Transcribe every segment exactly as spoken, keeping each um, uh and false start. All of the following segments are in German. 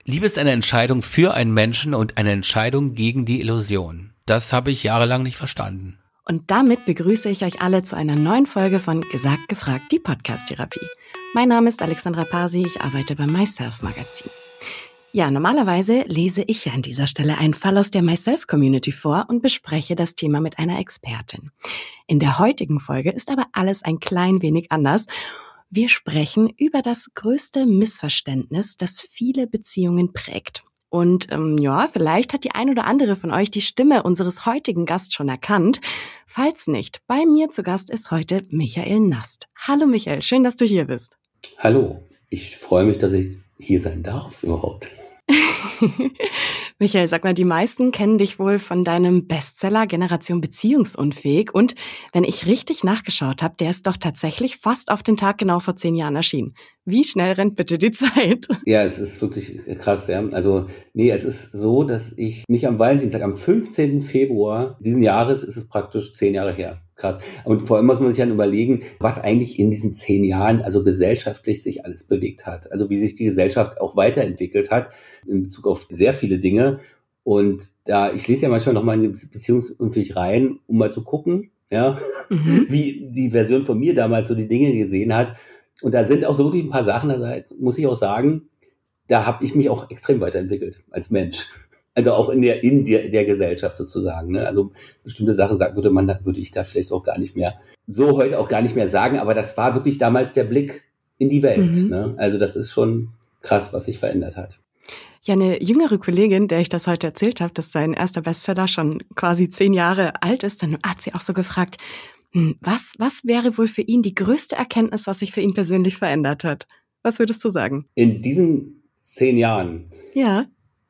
Liebe ist eine Entscheidung für einen Menschen und eine Entscheidung gegen die Illusion. Das habe ich jahrelang nicht verstanden. Und damit begrüße ich euch alle zu einer neuen Folge von Gesagt, Gefragt, die Podcast-Therapie. Mein Name ist Alexandra Pasi, ich arbeite beim MySelf-Magazin. Ja, normalerweise lese ich ja an dieser Stelle einen Fall aus der MySelf-Community vor und bespreche das Thema mit einer Expertin. In der heutigen Folge ist aber alles ein klein wenig anders. Wir sprechen über das größte Missverständnis, das viele Beziehungen prägt. Und ähm, ja, vielleicht hat die ein oder andere von euch die Stimme unseres heutigen Gasts schon erkannt. Falls nicht, bei mir zu Gast ist heute Michael Nast. Hallo Michael, schön, dass du hier bist. Hallo, ich freue mich, dass ich hier sein darf überhaupt. Michael, sag mal, die meisten kennen dich wohl von deinem Bestseller Generation Beziehungsunfähig. Und wenn ich richtig nachgeschaut habe, der ist doch tatsächlich fast auf den Tag genau vor zehn Jahren erschienen. Wie schnell rennt bitte die Zeit? Ja, es ist wirklich krass, ja. Also, nee, es ist so, dass ich nicht am Valentinstag, am fünfzehnten Februar diesen Jahres ist es praktisch zehn Jahre her. Krass. Und vor allem muss man sich dann überlegen, was eigentlich in diesen zehn Jahren, also gesellschaftlich sich alles bewegt hat. Also wie sich die Gesellschaft auch weiterentwickelt hat in Bezug auf sehr viele Dinge. Und da, ich lese ja manchmal noch mal in Beziehungsunfähig rein, um mal zu gucken, ja, mhm. wie die Version von mir damals so die Dinge gesehen hat. Und da sind auch so ein paar Sachen, da muss ich auch sagen, da habe ich mich auch extrem weiterentwickelt als Mensch. Also auch in der in der, der Gesellschaft sozusagen. Ne? Also bestimmte Sachen sagt, würde man, würde ich da vielleicht auch gar nicht mehr, so heute auch gar nicht mehr sagen. Aber das war wirklich damals der Blick in die Welt. Mhm. Ne? Also das ist schon krass, was sich verändert hat. Ja, eine jüngere Kollegin, der ich das heute erzählt habe, dass sein erster Bestseller schon quasi zehn Jahre alt ist, dann hat sie auch so gefragt, was, was wäre wohl für ihn die größte Erkenntnis, was sich für ihn persönlich verändert hat? Was würdest du sagen? In diesen zehn Jahren? Ja.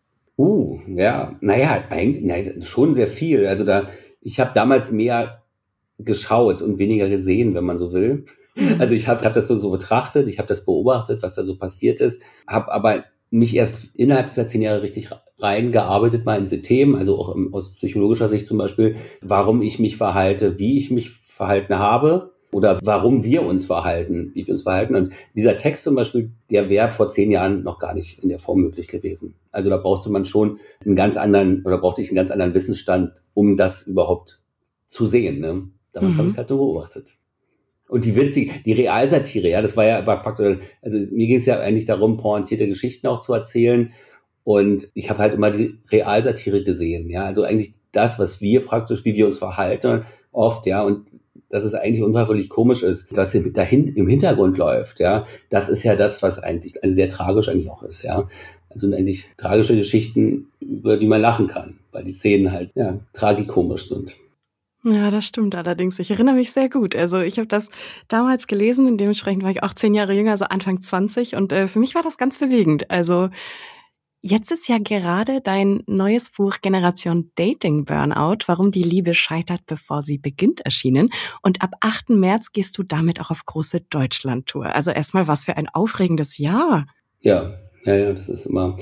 Uh, ja, naja, eigentlich nein, schon sehr viel. Also da, ich habe damals mehr geschaut und weniger gesehen, wenn man so will. Also ich habe hab das so, so betrachtet, ich habe das beobachtet, was da so passiert ist, habe aber mich erst innerhalb dieser zehn Jahre richtig reingearbeitet mal in diese Themen, also auch im, aus psychologischer Sicht zum Beispiel, warum ich mich verhalte, wie ich mich verhalten habe oder warum wir uns verhalten, wie wir uns verhalten. Und dieser Text zum Beispiel, der wäre vor zehn Jahren noch gar nicht in der Form möglich gewesen. Also da brauchte man schon einen ganz anderen, oder brauchte ich einen ganz anderen Wissensstand, um das überhaupt zu sehen. Ne? Damals mhm. habe ich es halt nur beobachtet. Und die witzige, die Realsatire, ja, das war ja aber praktisch, also mir ging es ja eigentlich darum, pointierte Geschichten auch zu erzählen. Und ich habe halt immer die Realsatire gesehen, ja, also eigentlich das, was wir praktisch, wie wir uns verhalten, oft, ja, und dass es eigentlich unfreiwillig komisch ist, was hier dahin im Hintergrund läuft, ja, das ist ja das, was eigentlich also sehr tragisch eigentlich auch ist, ja. Also eigentlich tragische Geschichten, über die man lachen kann, weil die Szenen halt, ja, tragikomisch sind. Ja, das stimmt allerdings. Ich erinnere mich sehr gut. Also ich habe das damals gelesen und dementsprechend war ich auch zehn Jahre jünger, also Anfang zwanzig. Und äh, für mich war das ganz bewegend. Also jetzt ist ja gerade dein neues Buch Generation Dating Burnout, warum die Liebe scheitert, bevor sie beginnt, erschienen. Und ab achten März gehst du damit auch auf große Deutschland-Tour. Also erstmal, was für ein aufregendes Jahr. Ja, ja, ja, das ist immer,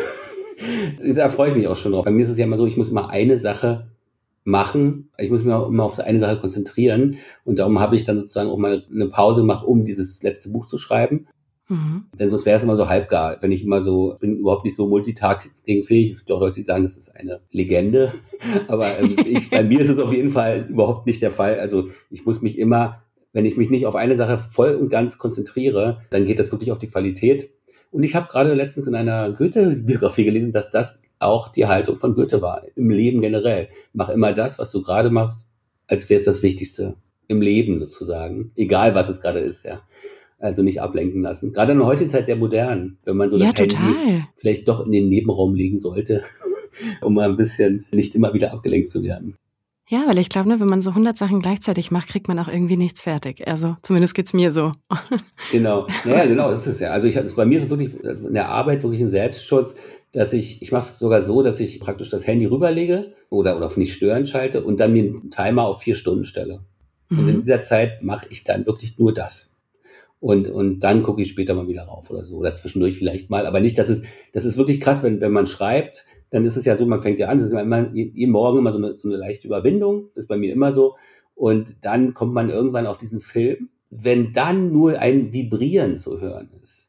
da freue ich mich auch schon drauf. Bei mir ist es ja immer so, ich muss immer eine Sache machen. Ich muss mich auch immer auf so eine Sache konzentrieren. Und darum habe ich dann sozusagen auch mal eine Pause gemacht, um dieses letzte Buch zu schreiben. Mhm. Denn sonst wäre es immer so halbgar, wenn ich immer so, bin überhaupt nicht so multitaskingfähig. Es gibt auch Leute, die sagen, das ist eine Legende. Aber ähm, ich, bei mir ist es auf jeden Fall überhaupt nicht der Fall. Also ich muss mich immer, wenn ich mich nicht auf eine Sache voll und ganz konzentriere, dann geht das wirklich auf die Qualität. Und ich habe gerade letztens in einer Goethe-Biografie gelesen, dass das auch die Haltung von Goethe war, im Leben generell. Mach immer das, was du gerade machst, als wäre es das Wichtigste im Leben sozusagen. Egal, was es gerade ist, ja. Also nicht ablenken lassen. Gerade in der heutigen Zeit sehr modern, wenn man so ja, das Handy total. vielleicht doch in den Nebenraum legen sollte, um mal ein bisschen nicht immer wieder abgelenkt zu werden. Ja, weil ich glaube, ne, wenn man so hundert Sachen gleichzeitig macht, kriegt man auch irgendwie nichts fertig. Also zumindest geht's mir so. Genau, naja, genau, das ist es ja. Also ich, das bei mir ist wirklich in der Arbeit wirklich ein Selbstschutz, dass ich, ich mache es sogar so, dass ich praktisch das Handy rüberlege oder, oder auf nicht stören schalte und dann mir einen Timer auf vier Stunden stelle. Mhm. Und in dieser Zeit mache ich dann wirklich nur das. Und, und dann gucke ich später mal wieder rauf oder so. Oder zwischendurch vielleicht mal. Aber nicht, dass es, das ist wirklich krass, wenn, wenn man schreibt, dann ist es ja so, man fängt ja an, das ist immer, jeden Morgen immer so eine, so eine leichte Überwindung. Das ist bei mir immer so. Und dann kommt man irgendwann auf diesen Film. Wenn dann nur ein Vibrieren zu hören ist,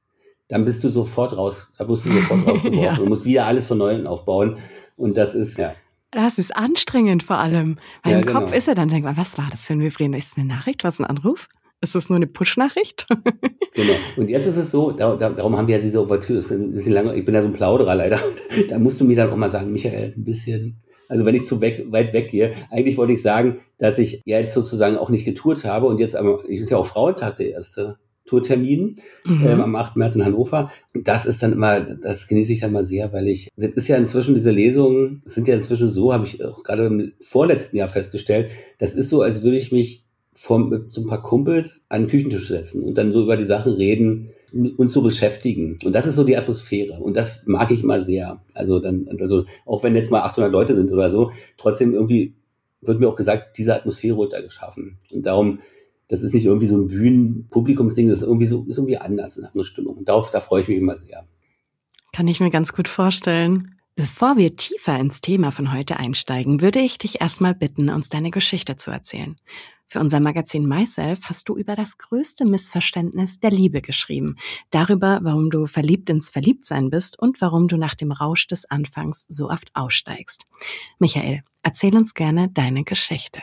dann bist du sofort raus, da wirst du sofort rausgeworfen. Ja. Du musst wieder alles von Neuem aufbauen. Und das ist, ja. Das ist anstrengend vor allem. Weil ja, im genau. Kopf ist er dann, denkt man, was war das für ein Vibrieren? Ist das eine Nachricht? Was, ein Anruf? Ist das nur eine Push-Nachricht? Genau. Und jetzt ist es so, da, da, darum haben wir ja diese Ouvertüre, das ist ein bisschen lange, ich bin ja so ein Plauderer leider. Da musst du mir dann auch mal sagen, Michael, ein bisschen, also wenn ich zu weg, weit weg gehe, eigentlich wollte ich sagen, dass ich ja jetzt sozusagen auch nicht getourt habe und jetzt, aber es ist ja auch Frauentag der erste Tourtermin, mhm. ähm, am achten März in Hannover. Und das ist dann immer, das genieße ich dann mal sehr, weil ich, das ist ja inzwischen, diese Lesungen sind ja inzwischen so, habe ich auch gerade im vorletzten Jahr festgestellt, das ist so, als würde ich mich vom, mit so ein paar Kumpels an den Küchentisch setzen und dann so über die Sachen reden, uns so beschäftigen. Und das ist so die Atmosphäre. Und das mag ich immer sehr. Also dann, also auch wenn jetzt mal achthundert Leute sind oder so, trotzdem irgendwie wird mir auch gesagt, diese Atmosphäre wird da geschaffen. Und darum, das ist nicht irgendwie so ein Bühnen-Publikumsding, das ist irgendwie so, ist irgendwie anders, das hat eine Stimmung. Und darauf, da freue ich mich immer sehr. Kann ich mir ganz gut vorstellen. Bevor wir tiefer ins Thema von heute einsteigen, würde ich dich erstmal bitten, uns deine Geschichte zu erzählen. Für unser Magazin Myself hast du über das größte Missverständnis der Liebe geschrieben. Darüber, warum du verliebt ins Verliebtsein bist und warum du nach dem Rausch des Anfangs so oft aussteigst. Michael, erzähl uns gerne deine Geschichte.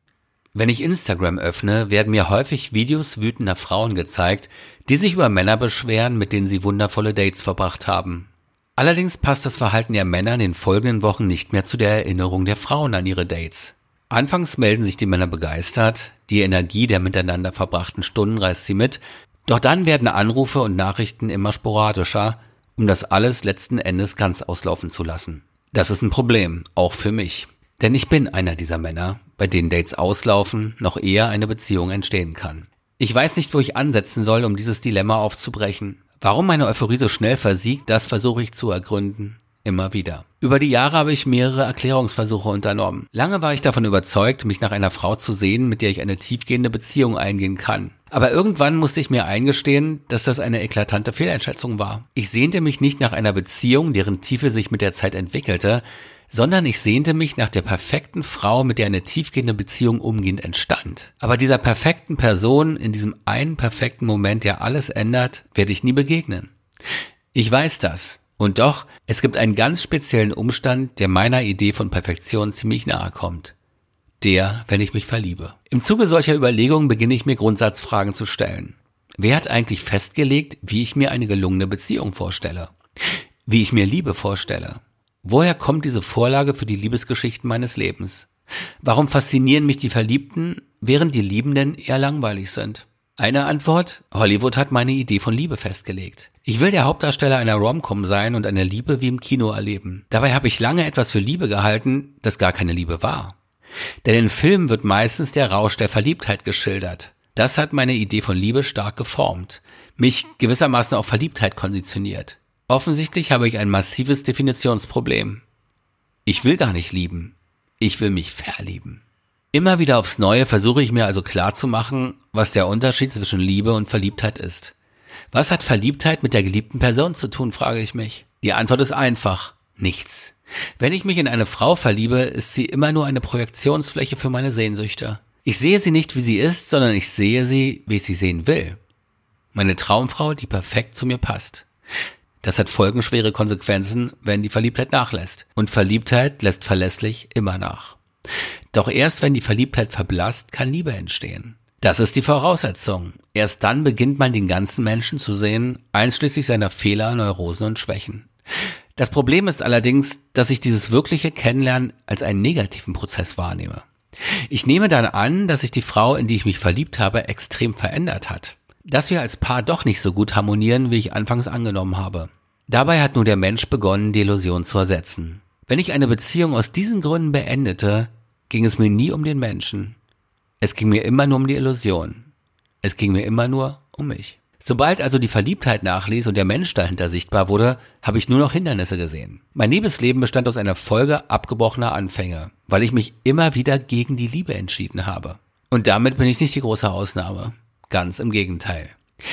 Wenn ich Instagram öffne, werden mir häufig Videos wütender Frauen gezeigt, die sich über Männer beschweren, mit denen sie wundervolle Dates verbracht haben. Allerdings passt das Verhalten der Männer in den folgenden Wochen nicht mehr zu der Erinnerung der Frauen an ihre Dates. Anfangs melden sich die Männer begeistert, die Energie der miteinander verbrachten Stunden reißt sie mit, doch dann werden Anrufe und Nachrichten immer sporadischer, um das alles letzten Endes ganz auslaufen zu lassen. Das ist ein Problem, auch für mich. Denn ich bin einer dieser Männer, bei denen Dates auslaufen, noch eher eine Beziehung entstehen kann. Ich weiß nicht, wo ich ansetzen soll, um dieses Dilemma aufzubrechen. Warum meine Euphorie so schnell versiegt, das versuche ich zu ergründen. Immer wieder. Über die Jahre habe ich mehrere Erklärungsversuche unternommen. Lange war ich davon überzeugt, mich nach einer Frau zu sehen, mit der ich eine tiefgehende Beziehung eingehen kann. Aber irgendwann musste ich mir eingestehen, dass das eine eklatante Fehleinschätzung war. Ich sehnte mich nicht nach einer Beziehung, deren Tiefe sich mit der Zeit entwickelte, sondern ich sehnte mich nach der perfekten Frau, mit der eine tiefgehende Beziehung umgehend entstand. Aber dieser perfekten Person, in diesem einen perfekten Moment, der alles ändert, werde ich nie begegnen. Ich weiß das. Und doch, es gibt einen ganz speziellen Umstand, der meiner Idee von Perfektion ziemlich nahe kommt. Der, wenn ich mich verliebe. Im Zuge solcher Überlegungen beginne ich mir Grundsatzfragen zu stellen. Wer hat eigentlich festgelegt, wie ich mir eine gelungene Beziehung vorstelle? Wie ich mir Liebe vorstelle? Woher kommt diese Vorlage für die Liebesgeschichten meines Lebens? Warum faszinieren mich die Verliebten, während die Liebenden eher langweilig sind? Eine Antwort: Hollywood hat meine Idee von Liebe festgelegt. Ich will der Hauptdarsteller einer Rom-Com sein und eine Liebe wie im Kino erleben. Dabei habe ich lange etwas für Liebe gehalten, das gar keine Liebe war. Denn in Filmen wird meistens der Rausch der Verliebtheit geschildert. Das hat meine Idee von Liebe stark geformt, mich gewissermaßen auf Verliebtheit konditioniert. Offensichtlich habe ich ein massives Definitionsproblem. Ich will gar nicht lieben. Ich will mich verlieben. Immer wieder aufs Neue versuche ich mir also klarzumachen, was der Unterschied zwischen Liebe und Verliebtheit ist. Was hat Verliebtheit mit der geliebten Person zu tun, frage ich mich. Die Antwort ist einfach: nichts. Wenn ich mich in eine Frau verliebe, ist sie immer nur eine Projektionsfläche für meine Sehnsüchte. Ich sehe sie nicht, wie sie ist, sondern ich sehe sie, wie ich sie sehen will. Meine Traumfrau, die perfekt zu mir passt. Das hat folgenschwere Konsequenzen, wenn die Verliebtheit nachlässt. Und Verliebtheit lässt verlässlich immer nach. Doch erst wenn die Verliebtheit verblasst, kann Liebe entstehen. Das ist die Voraussetzung. Erst dann beginnt man den ganzen Menschen zu sehen, einschließlich seiner Fehler, Neurosen und Schwächen. Das Problem ist allerdings, dass ich dieses wirkliche Kennenlernen als einen negativen Prozess wahrnehme. Ich nehme dann an, dass sich die Frau, in die ich mich verliebt habe, extrem verändert hat. Dass wir als Paar doch nicht so gut harmonieren, wie ich anfangs angenommen habe. Dabei hat nur der Mensch begonnen, die Illusion zu ersetzen. Wenn ich eine Beziehung aus diesen Gründen beendete, ging es mir nie um den Menschen. Es ging mir immer nur um die Illusion. Es ging mir immer nur um mich. Sobald also die Verliebtheit nachließ und der Mensch dahinter sichtbar wurde, habe ich nur noch Hindernisse gesehen. Mein Liebesleben bestand aus einer Folge abgebrochener Anfänge, weil ich mich immer wieder gegen die Liebe entschieden habe. Und damit bin ich nicht die große Ausnahme. Ganz im Gegenteil.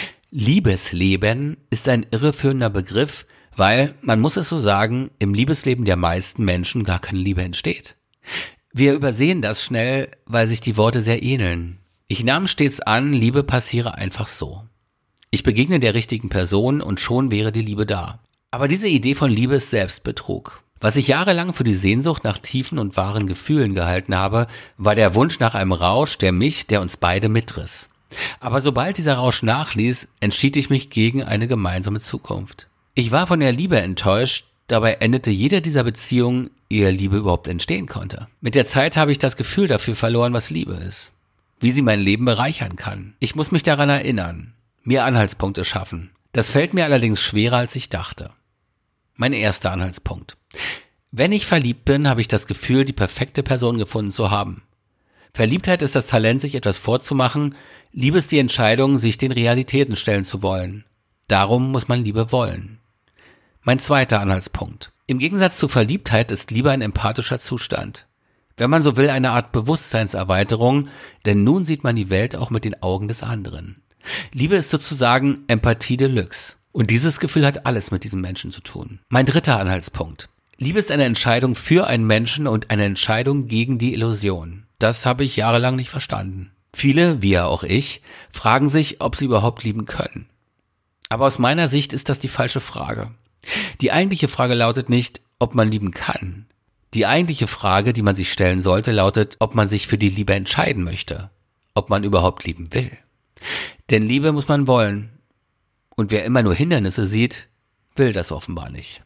Liebesleben ist ein irreführender Begriff, weil, man muss es so sagen, im Liebesleben der meisten Menschen gar keine Liebe entsteht. Wir übersehen das schnell, weil sich die Worte sehr ähneln. Ich nahm stets an, Liebe passiere einfach so. Ich begegne der richtigen Person und schon wäre die Liebe da. Aber diese Idee von Liebe ist Selbstbetrug. Was ich jahrelang für die Sehnsucht nach tiefen und wahren Gefühlen gehalten habe, war der Wunsch nach einem Rausch, der mich, der uns beide mitriss. Aber sobald dieser Rausch nachließ, entschied ich mich gegen eine gemeinsame Zukunft. Ich war von der Liebe enttäuscht, dabei endete jede dieser Beziehungen, ehe Liebe überhaupt entstehen konnte. Mit der Zeit habe ich das Gefühl dafür verloren, was Liebe ist. Wie sie mein Leben bereichern kann. Ich muss mich daran erinnern, mir Anhaltspunkte schaffen. Das fällt mir allerdings schwerer, als ich dachte. Mein erster Anhaltspunkt. Wenn ich verliebt bin, habe ich das Gefühl, die perfekte Person gefunden zu haben. Verliebtheit ist das Talent, sich etwas vorzumachen. Liebe ist die Entscheidung, sich den Realitäten stellen zu wollen. Darum muss man Liebe wollen. Mein zweiter Anhaltspunkt. Im Gegensatz zu Verliebtheit ist Liebe ein empathischer Zustand. Wenn man so will, eine Art Bewusstseinserweiterung, denn nun sieht man die Welt auch mit den Augen des anderen. Liebe ist sozusagen Empathie Deluxe. Und dieses Gefühl hat alles mit diesem Menschen zu tun. Mein dritter Anhaltspunkt. Liebe ist eine Entscheidung für einen Menschen und eine Entscheidung gegen die Illusion. Das habe ich jahrelang nicht verstanden. Viele, wie ja auch ich, fragen sich, ob sie überhaupt lieben können. Aber aus meiner Sicht ist das die falsche Frage. Die eigentliche Frage lautet nicht, ob man lieben kann. Die eigentliche Frage, die man sich stellen sollte, lautet, ob man sich für die Liebe entscheiden möchte. Ob man überhaupt lieben will. Denn Liebe muss man wollen. Und wer immer nur Hindernisse sieht, will das offenbar nicht.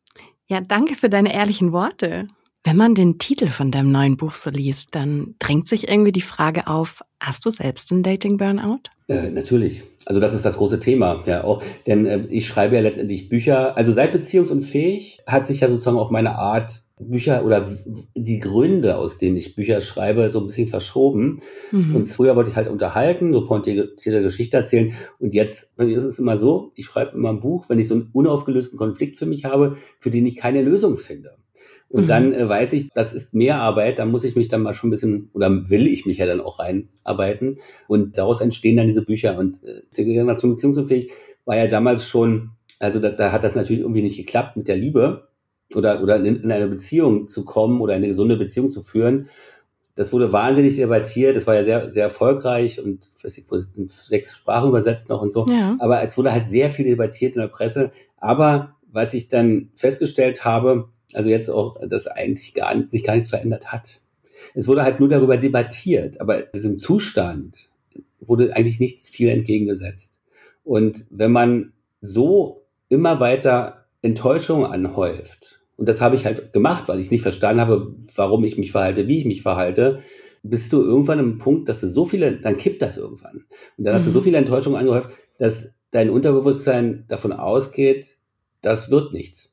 Ja, danke für deine ehrlichen Worte. Wenn man den Titel von deinem neuen Buch so liest, dann drängt sich irgendwie die Frage auf, hast du selbst einen Dating-Burnout? Äh, natürlich. Also das ist das große Thema, ja auch. Denn äh, ich schreibe ja letztendlich Bücher. Also seit Beziehungsunfähig hat sich ja sozusagen auch meine Art, Bücher oder die Gründe, aus denen ich Bücher schreibe, so ein bisschen verschoben. Mhm. Und früher wollte ich halt unterhalten, so pointierte Geschichte erzählen. Und jetzt ist es immer so, ich schreibe immer ein Buch, wenn ich so einen unaufgelösten Konflikt für mich habe, für den ich keine Lösung finde. Und mhm. dann äh, weiß ich, das ist mehr Arbeit, da muss ich mich dann mal schon ein bisschen, oder will ich mich ja dann auch reinarbeiten. Und daraus entstehen dann diese Bücher. Und äh, die Generation Beziehungsunfähig war ja damals schon, also da, da hat das natürlich irgendwie nicht geklappt mit der Liebe oder oder in, in eine Beziehung zu kommen oder eine gesunde Beziehung zu führen. Das wurde wahnsinnig debattiert, das war ja sehr sehr erfolgreich und in sechs Sprachen übersetzt noch und so. Ja. Aber es wurde halt sehr viel debattiert in der Presse. Aber was ich dann festgestellt habe, also jetzt auch, dass eigentlich gar nicht, sich gar nichts verändert hat. Es wurde halt nur darüber debattiert, aber diesem Zustand wurde eigentlich nichts viel entgegengesetzt. Und wenn man so immer weiter Enttäuschung anhäuft, und das habe ich halt gemacht, weil ich nicht verstanden habe, warum ich mich verhalte, wie ich mich verhalte, bist du irgendwann am Punkt, dass du so viele, dann kippt das irgendwann. Und dann mhm. hast du so viele Enttäuschungen angehäuft, dass dein Unterbewusstsein davon ausgeht, das wird nichts.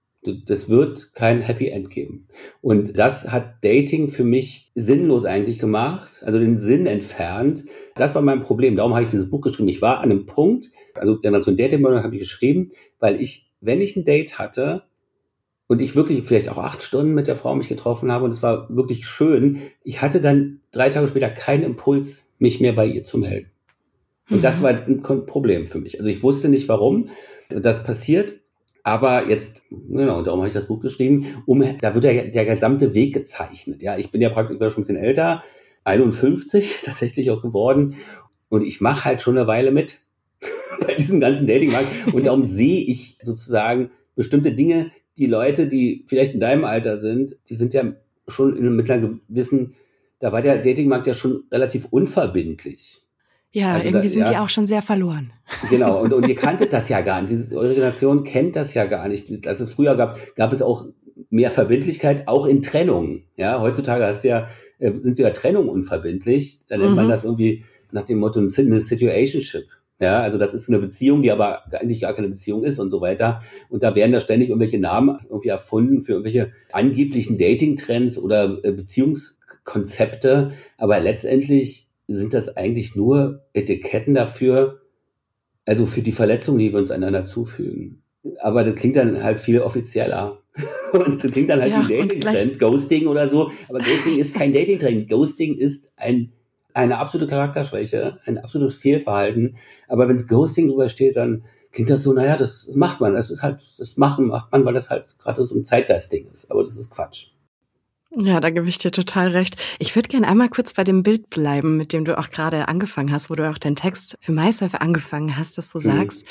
Das wird kein Happy End geben. Und das hat Dating für mich sinnlos eigentlich gemacht, also den Sinn entfernt. Das war mein Problem. Darum habe ich dieses Buch geschrieben. Ich war an einem Punkt, also Generation Dating habe ich geschrieben, weil ich, wenn ich ein Date hatte und ich wirklich vielleicht auch acht Stunden mit der Frau mich getroffen habe und es war wirklich schön, ich hatte dann drei Tage später keinen Impuls, mich mehr bei ihr zu melden. Und mhm. das war ein Problem für mich. Also ich wusste nicht, warum das passiert. Aber jetzt, genau, darum habe ich das Buch geschrieben, um, da wird der, der gesamte Weg gezeichnet. Ja, ich bin ja praktisch schon ein bisschen älter, einundfünfzig tatsächlich auch geworden. Und ich mache halt schon eine Weile mit bei diesem ganzen Datingmarkt. Und darum sehe ich sozusagen bestimmte Dinge, die Leute, die vielleicht in deinem Alter sind, die sind ja schon in einem mittleren gewissen, da war der Datingmarkt ja schon relativ unverbindlich. Ja, also irgendwie da, sind ja, die auch schon sehr verloren. Genau, und, und ihr kanntet das ja gar nicht. Diese, eure Generation kennt das ja gar nicht. Also früher gab, gab es auch mehr Verbindlichkeit, auch in Trennungen. Ja, heutzutage hast du ja, sind ja Trennungen unverbindlich. Da nennt mhm. man das irgendwie nach dem Motto eine Situationship. Ja, also das ist eine Beziehung, die aber eigentlich gar keine Beziehung ist und so weiter. Und da werden da ständig irgendwelche Namen irgendwie erfunden für irgendwelche angeblichen Dating-Trends oder Beziehungskonzepte. Aber letztendlich sind das eigentlich nur Etiketten dafür, also für die Verletzungen, die wir uns einander zufügen. Aber das klingt dann halt viel offizieller. Und das klingt dann halt ja, wie Dating-Trend, Ghosting oder so. Aber Ghosting ist kein Dating-Trend. Ghosting ist ein, eine absolute Charakterschwäche, ein absolutes Fehlverhalten. Aber wenn es Ghosting drüber steht, dann klingt das so, naja, das, das macht man. Das ist halt, das Machen macht man, weil das halt gerade so ein Zeitgeist-Ding ist. Aber das ist Quatsch. Ja, da gebe ich dir total recht. Ich würde gerne einmal kurz bei dem Bild bleiben, mit dem du auch gerade angefangen hast, wo du auch den Text für MySelf angefangen hast, dass du Mhm. sagst,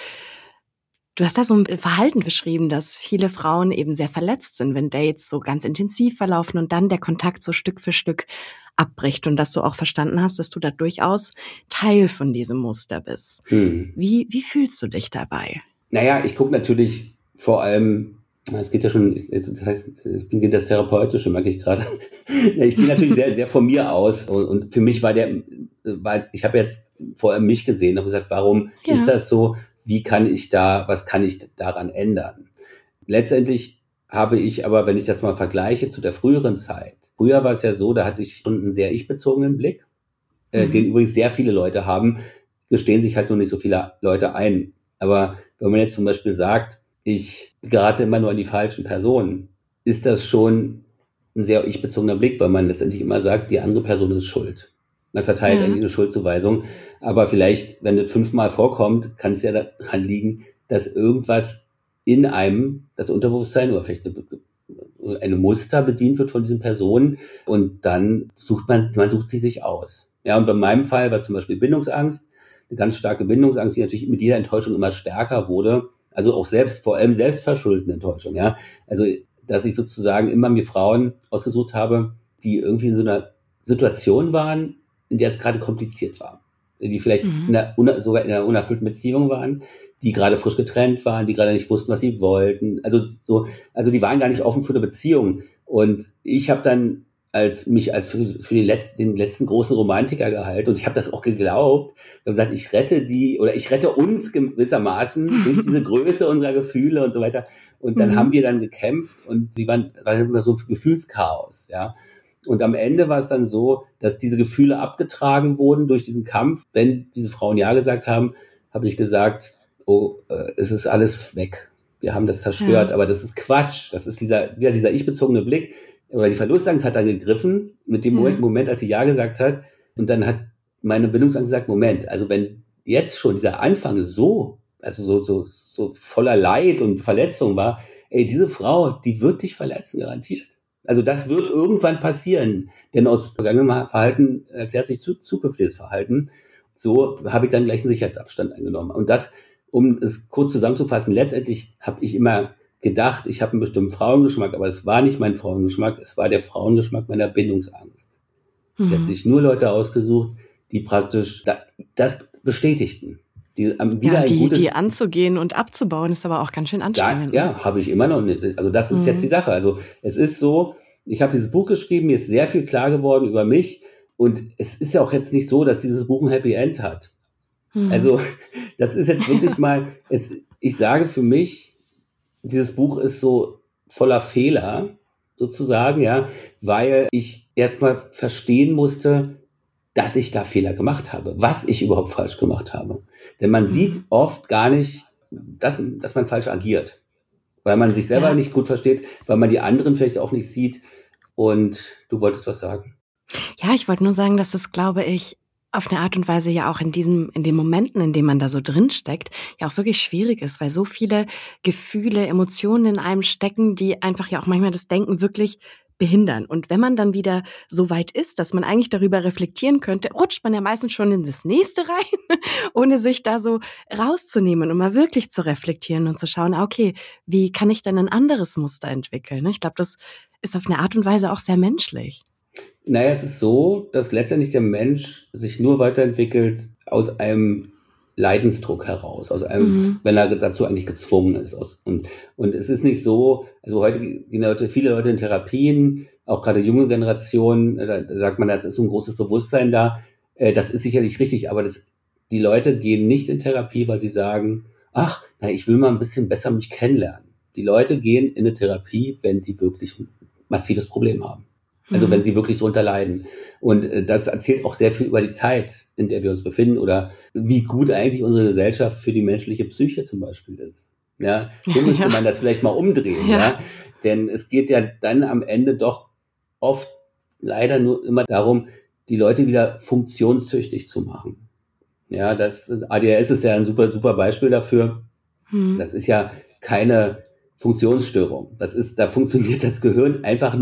du hast da so ein Verhalten beschrieben, dass viele Frauen eben sehr verletzt sind, wenn Dates so ganz intensiv verlaufen und dann der Kontakt so Stück für Stück abbricht und dass du auch verstanden hast, dass du da durchaus Teil von diesem Muster bist. Mhm. Wie, wie fühlst du dich dabei? Naja, ich gucke natürlich vor allem, es geht ja schon, das heißt, es beginnt das Therapeutische, merke ich gerade. Ich gehe natürlich sehr, sehr von mir aus und, und für mich war der, war, ich habe jetzt vor allem mich gesehen und gesagt, warum Ja. ist das so? Wie kann ich da, was kann ich daran ändern? Letztendlich habe ich aber, wenn ich das mal vergleiche zu der früheren Zeit, früher war es ja so, da hatte ich schon einen sehr ich-bezogenen Blick, äh, Mhm. den übrigens sehr viele Leute haben, gestehen sich halt nur nicht so viele Leute ein. Aber wenn man jetzt zum Beispiel sagt, ich gerate immer nur an die falschen Personen, ist das schon ein sehr ich-bezogener Blick, weil man letztendlich immer sagt, die andere Person ist schuld. Man verteilt Ja. eigentlich eine Schuldzuweisung, aber vielleicht, wenn das fünfmal vorkommt, kann es ja daran liegen, dass irgendwas in einem, das Unterbewusstsein oder vielleicht eine, eine Muster bedient wird von diesen Personen und dann sucht man, man sucht sie sich aus. Ja, und bei meinem Fall war zum Beispiel Bindungsangst, eine ganz starke Bindungsangst, die natürlich mit jeder Enttäuschung immer stärker wurde, also auch selbst, vor allem selbstverschuldete Enttäuschung, ja. Also, dass ich sozusagen immer mir Frauen ausgesucht habe, die irgendwie in so einer Situation waren, in der es gerade kompliziert war. Die vielleicht Mhm. in einer, sogar in einer unerfüllten Beziehung waren, die gerade frisch getrennt waren, die gerade nicht wussten, was sie wollten. Also so, also die waren gar nicht offen für eine Beziehung. Und ich habe dann als mich als für, für den letzten, den letzten großen Romantiker gehalten und ich habe das auch geglaubt. Ich habe gesagt, ich rette die oder ich rette uns gewissermaßen durch diese Größe unserer Gefühle und so weiter. Und dann Mhm. haben wir dann gekämpft und sie waren, war immer so ein Gefühlschaos, ja. Und am Ende war es dann so, dass diese Gefühle abgetragen wurden durch diesen Kampf. Wenn diese Frauen Ja gesagt haben, habe ich gesagt, oh, äh, es ist alles weg. Wir haben das zerstört, Ja. aber das ist Quatsch. Das ist dieser, wieder dieser ich-bezogene Blick. Oder die Verlustangst hat dann gegriffen, mit dem Ja. Moment, Moment, als sie Ja gesagt hat. Und dann hat meine Bindungsangst gesagt, Moment, also wenn jetzt schon dieser Anfang so, also so, so, so voller Leid und Verletzung war, ey, diese Frau, die wird dich verletzen, garantiert. Also das wird irgendwann passieren, denn aus vergangenem Verhalten erklärt sich zu, zukünftiges Verhalten. So habe ich dann gleich einen Sicherheitsabstand eingenommen. Und das, um es kurz zusammenzufassen, letztendlich habe ich immer gedacht, ich habe einen bestimmten Frauengeschmack, aber es war nicht mein Frauengeschmack, es war der Frauengeschmack meiner Bindungsangst. Mhm. Sie hat sich nur Leute ausgesucht, die praktisch das bestätigten. Die, um, wieder ja, die, ein gutes, die anzugehen und abzubauen, ist aber auch ganz schön anstrengend. Da, ja, habe ich immer noch nicht. Also das ist mhm. jetzt die Sache. Also es ist so, ich habe dieses Buch geschrieben, mir ist sehr viel klar geworden über mich und es ist ja auch jetzt nicht so, dass dieses Buch ein Happy End hat. Mhm. Also das ist jetzt wirklich mal, jetzt, ich sage für mich, dieses Buch ist so voller Fehler sozusagen, ja, weil ich erstmal verstehen musste, dass ich da Fehler gemacht habe, was ich überhaupt falsch gemacht habe. Denn man mhm. sieht oft gar nicht, dass, dass man falsch agiert, weil man sich selber ja. nicht gut versteht, weil man die anderen vielleicht auch nicht sieht. Und du wolltest was sagen? Ja, ich wollte nur sagen, dass das, glaube ich, auf eine Art und Weise ja auch in diesen, in den Momenten, in denen man da so drin steckt, ja auch wirklich schwierig ist, weil so viele Gefühle, Emotionen in einem stecken, die einfach ja auch manchmal das Denken wirklich behindern. Und wenn man dann wieder so weit ist, dass man eigentlich darüber reflektieren könnte, rutscht man ja meistens schon in das nächste rein, ohne sich da so rauszunehmen und mal wirklich zu reflektieren und zu schauen, okay, wie kann ich denn ein anderes Muster entwickeln? Ich glaube, das ist auf eine Art und Weise auch sehr menschlich. Naja, es ist so, dass letztendlich der Mensch sich nur weiterentwickelt aus einem Leidensdruck heraus, aus einem, mhm. wenn er dazu eigentlich gezwungen ist. Aus, und, und es ist nicht so, also heute gehen Leute, viele Leute in Therapien, auch gerade junge Generationen, da sagt man, da ist so ein großes Bewusstsein da. Das ist sicherlich richtig, aber das, die Leute gehen nicht in Therapie, weil sie sagen, ach, na, ich will mal ein bisschen besser mich kennenlernen. Die Leute gehen in eine Therapie, wenn sie wirklich ein massives Problem haben. Also mhm. wenn sie wirklich drunter leiden. Und äh, das erzählt auch sehr viel über die Zeit, in der wir uns befinden oder wie gut eigentlich unsere Gesellschaft für die menschliche Psyche zum Beispiel ist. Ja, so müsste ja. man das vielleicht mal umdrehen. Ja. ja, denn es geht ja dann am Ende doch oft leider nur immer darum, die Leute wieder funktionstüchtig zu machen. Ja, das A D H S ist ja ein super super Beispiel dafür. Mhm. Das ist ja keine Funktionsstörung. Das ist, da funktioniert das Gehirn einfach nur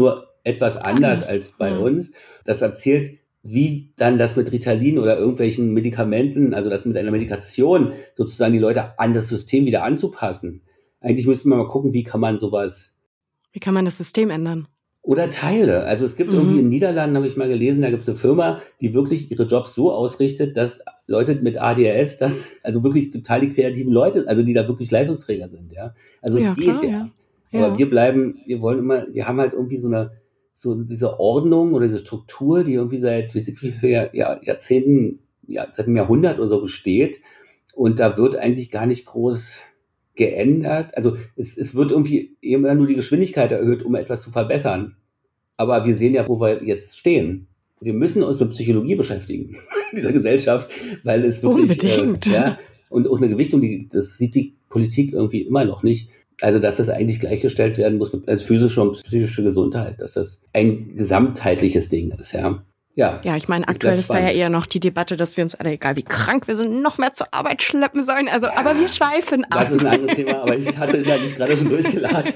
etwas anders Alles. als bei Ja. uns. Das erzählt, wie dann das mit Ritalin oder irgendwelchen Medikamenten, also das mit einer Medikation sozusagen die Leute an das System wieder anzupassen. Eigentlich müsste man mal gucken, wie kann man sowas Wie kann man das System ändern? oder Teile. Also es gibt Mhm. irgendwie in den Niederlanden, habe ich mal gelesen, da gibt es eine Firma, die wirklich ihre Jobs so ausrichtet, dass Leute mit A D H S, das, also wirklich total die kreativen Leute, also die da wirklich Leistungsträger sind, ja. Also es Ja, geht klar, ja. ja. Aber Ja. wir bleiben, wir wollen immer, wir haben halt irgendwie so eine, so diese Ordnung oder diese Struktur, die irgendwie seit wie viel Jahr, Jahr, Jahrzehnten, ja, seit einem Jahrhundert oder so besteht. Und da wird eigentlich gar nicht groß geändert. Also es, es wird irgendwie immer nur die Geschwindigkeit erhöht, um etwas zu verbessern. Aber wir sehen ja, wo wir jetzt stehen. Wir müssen uns mit Psychologie beschäftigen in dieser Gesellschaft, weil es wirklich, Unbedingt. Äh, ja, und auch eine Gewichtung, die, das sieht die Politik irgendwie immer noch nicht. Also, dass das eigentlich gleichgestellt werden muss mit als physische und psychische Gesundheit, dass das ein gesamtheitliches Ding ist, ja. Ja, Ja, ich meine, das aktuell bleibt ist da ja spannend. eher noch die Debatte, dass wir uns alle, egal wie krank wir sind, noch mehr zur Arbeit schleppen sollen. Also, aber wir schweifen ab. Das ist ein anderes Thema, aber ich hatte da nicht gerade schon durchgeladen.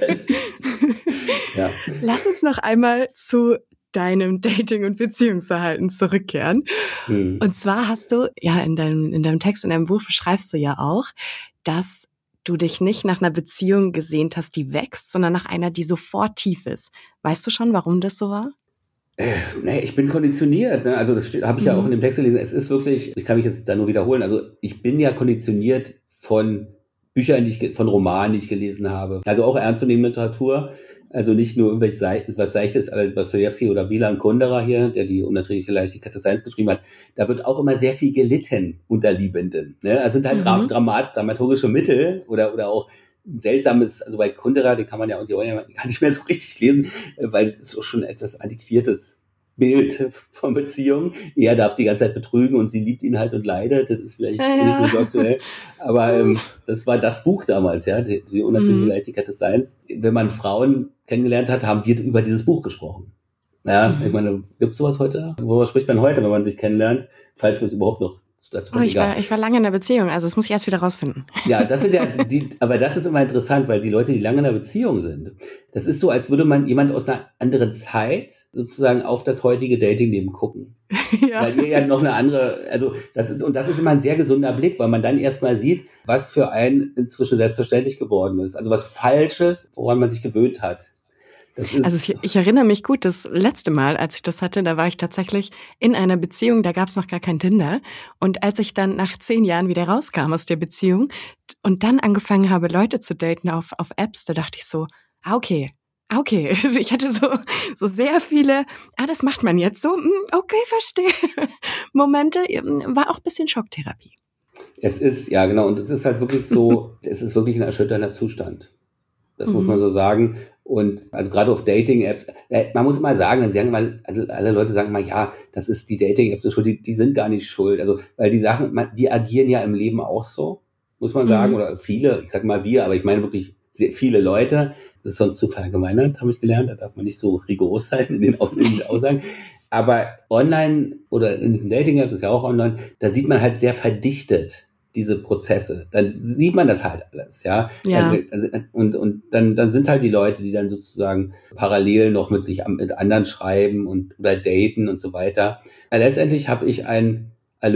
Ja. Lass uns noch einmal zu deinem Dating- und Beziehungsverhalten zurückkehren. Hm. Und zwar hast du, ja, in deinem, in deinem Text, in deinem Buch beschreibst du ja auch, dass du dich nicht nach einer Beziehung gesehnt hast, die wächst, sondern nach einer, die sofort tief ist. Weißt du schon, warum das so war? Äh, nee, ich bin konditioniert. Ne? Also das habe ich ja auch in dem Text gelesen. Es ist wirklich, ich kann mich jetzt da nur wiederholen. Also ich bin ja konditioniert von Büchern, die ich, von Romanen, die ich gelesen habe. Also auch ernstzunehmende Literatur. Also nicht nur irgendwelche Seiten, was Seichtes, aber Dostoevsky oder Milan Kundera hier, der die unerträgliche Leichtigkeit des Seins geschrieben hat, da wird auch immer sehr viel gelitten unter Liebenden. Ne? Also sind halt Mhm. Dra- Dramat, dramaturgische Mittel oder, oder auch ein seltsames, also bei Kundera, den kann man ja und die wollen ja gar nicht mehr so richtig lesen, äh, weil das ist so schon etwas antiquiertes Bild von Beziehungen. Er darf die ganze Zeit betrügen und sie liebt ihn halt und leidet. Das ist vielleicht Ja. nicht mehr so aktuell. Aber ähm, das war das Buch damals, ja, die, die unnatürliche Mhm. Leichtigkeit des Seins. Wenn man Frauen kennengelernt hat, haben wir über dieses Buch gesprochen. Ja, Mhm. ich meine, gibt's sowas heute? Worüber spricht man heute, wenn man sich kennenlernt? Falls wir es überhaupt noch dazu Oh, ich egal. war, ich war lange in einer Beziehung, also das muss ich erst wieder rausfinden. Ja, das sind ja die, aber das ist immer interessant, weil die Leute, die lange in einer Beziehung sind, das ist so, als würde man jemand aus einer anderen Zeit sozusagen auf das heutige Datingleben gucken. Ja. Weil ihr ja noch eine andere, also das ist, und das ist immer ein sehr gesunder Blick, weil man dann erstmal sieht, was für einen inzwischen selbstverständlich geworden ist. Also was Falsches, woran man sich gewöhnt hat. Das ist, Also ich, ich erinnere mich gut, das letzte Mal, als ich das hatte, da war ich tatsächlich in einer Beziehung, da gab es noch gar kein Tinder. Und als ich dann nach zehn Jahren wieder rauskam aus der Beziehung und dann angefangen habe, Leute zu daten auf, auf Apps, da dachte ich so, ah, okay, ah, okay. Ich hatte so, so sehr viele, ah, das macht man jetzt so, hm, okay, verstehe. Momente, war auch ein bisschen Schocktherapie. es ist, ja genau, und es ist halt wirklich so, es ist wirklich ein erschütternder Zustand. Das Mhm. muss man so sagen. Und also gerade auf Dating-Apps, äh, man muss immer sagen, dann sagen mal, alle, alle Leute sagen mal, ja, das ist die Dating-Apps schuld, die, die sind gar nicht schuld. Also, weil die Sachen, man, wir agieren ja im Leben auch so, muss man sagen, Mhm. oder viele, ich sag mal wir, aber ich meine wirklich sehr viele Leute, das ist sonst zu verallgemeinert, habe ich gelernt, da darf man nicht so rigoros sein in den, in den Aussagen. Aber online oder in diesen Dating-Apps, ist ja auch online, da sieht man halt sehr verdichtet diese Prozesse. Dann sieht man das halt alles, ja. Ja. Also, und und dann dann sind halt die Leute, die dann sozusagen parallel noch mit sich mit anderen schreiben und oder daten und so weiter. Aber letztendlich habe ich einen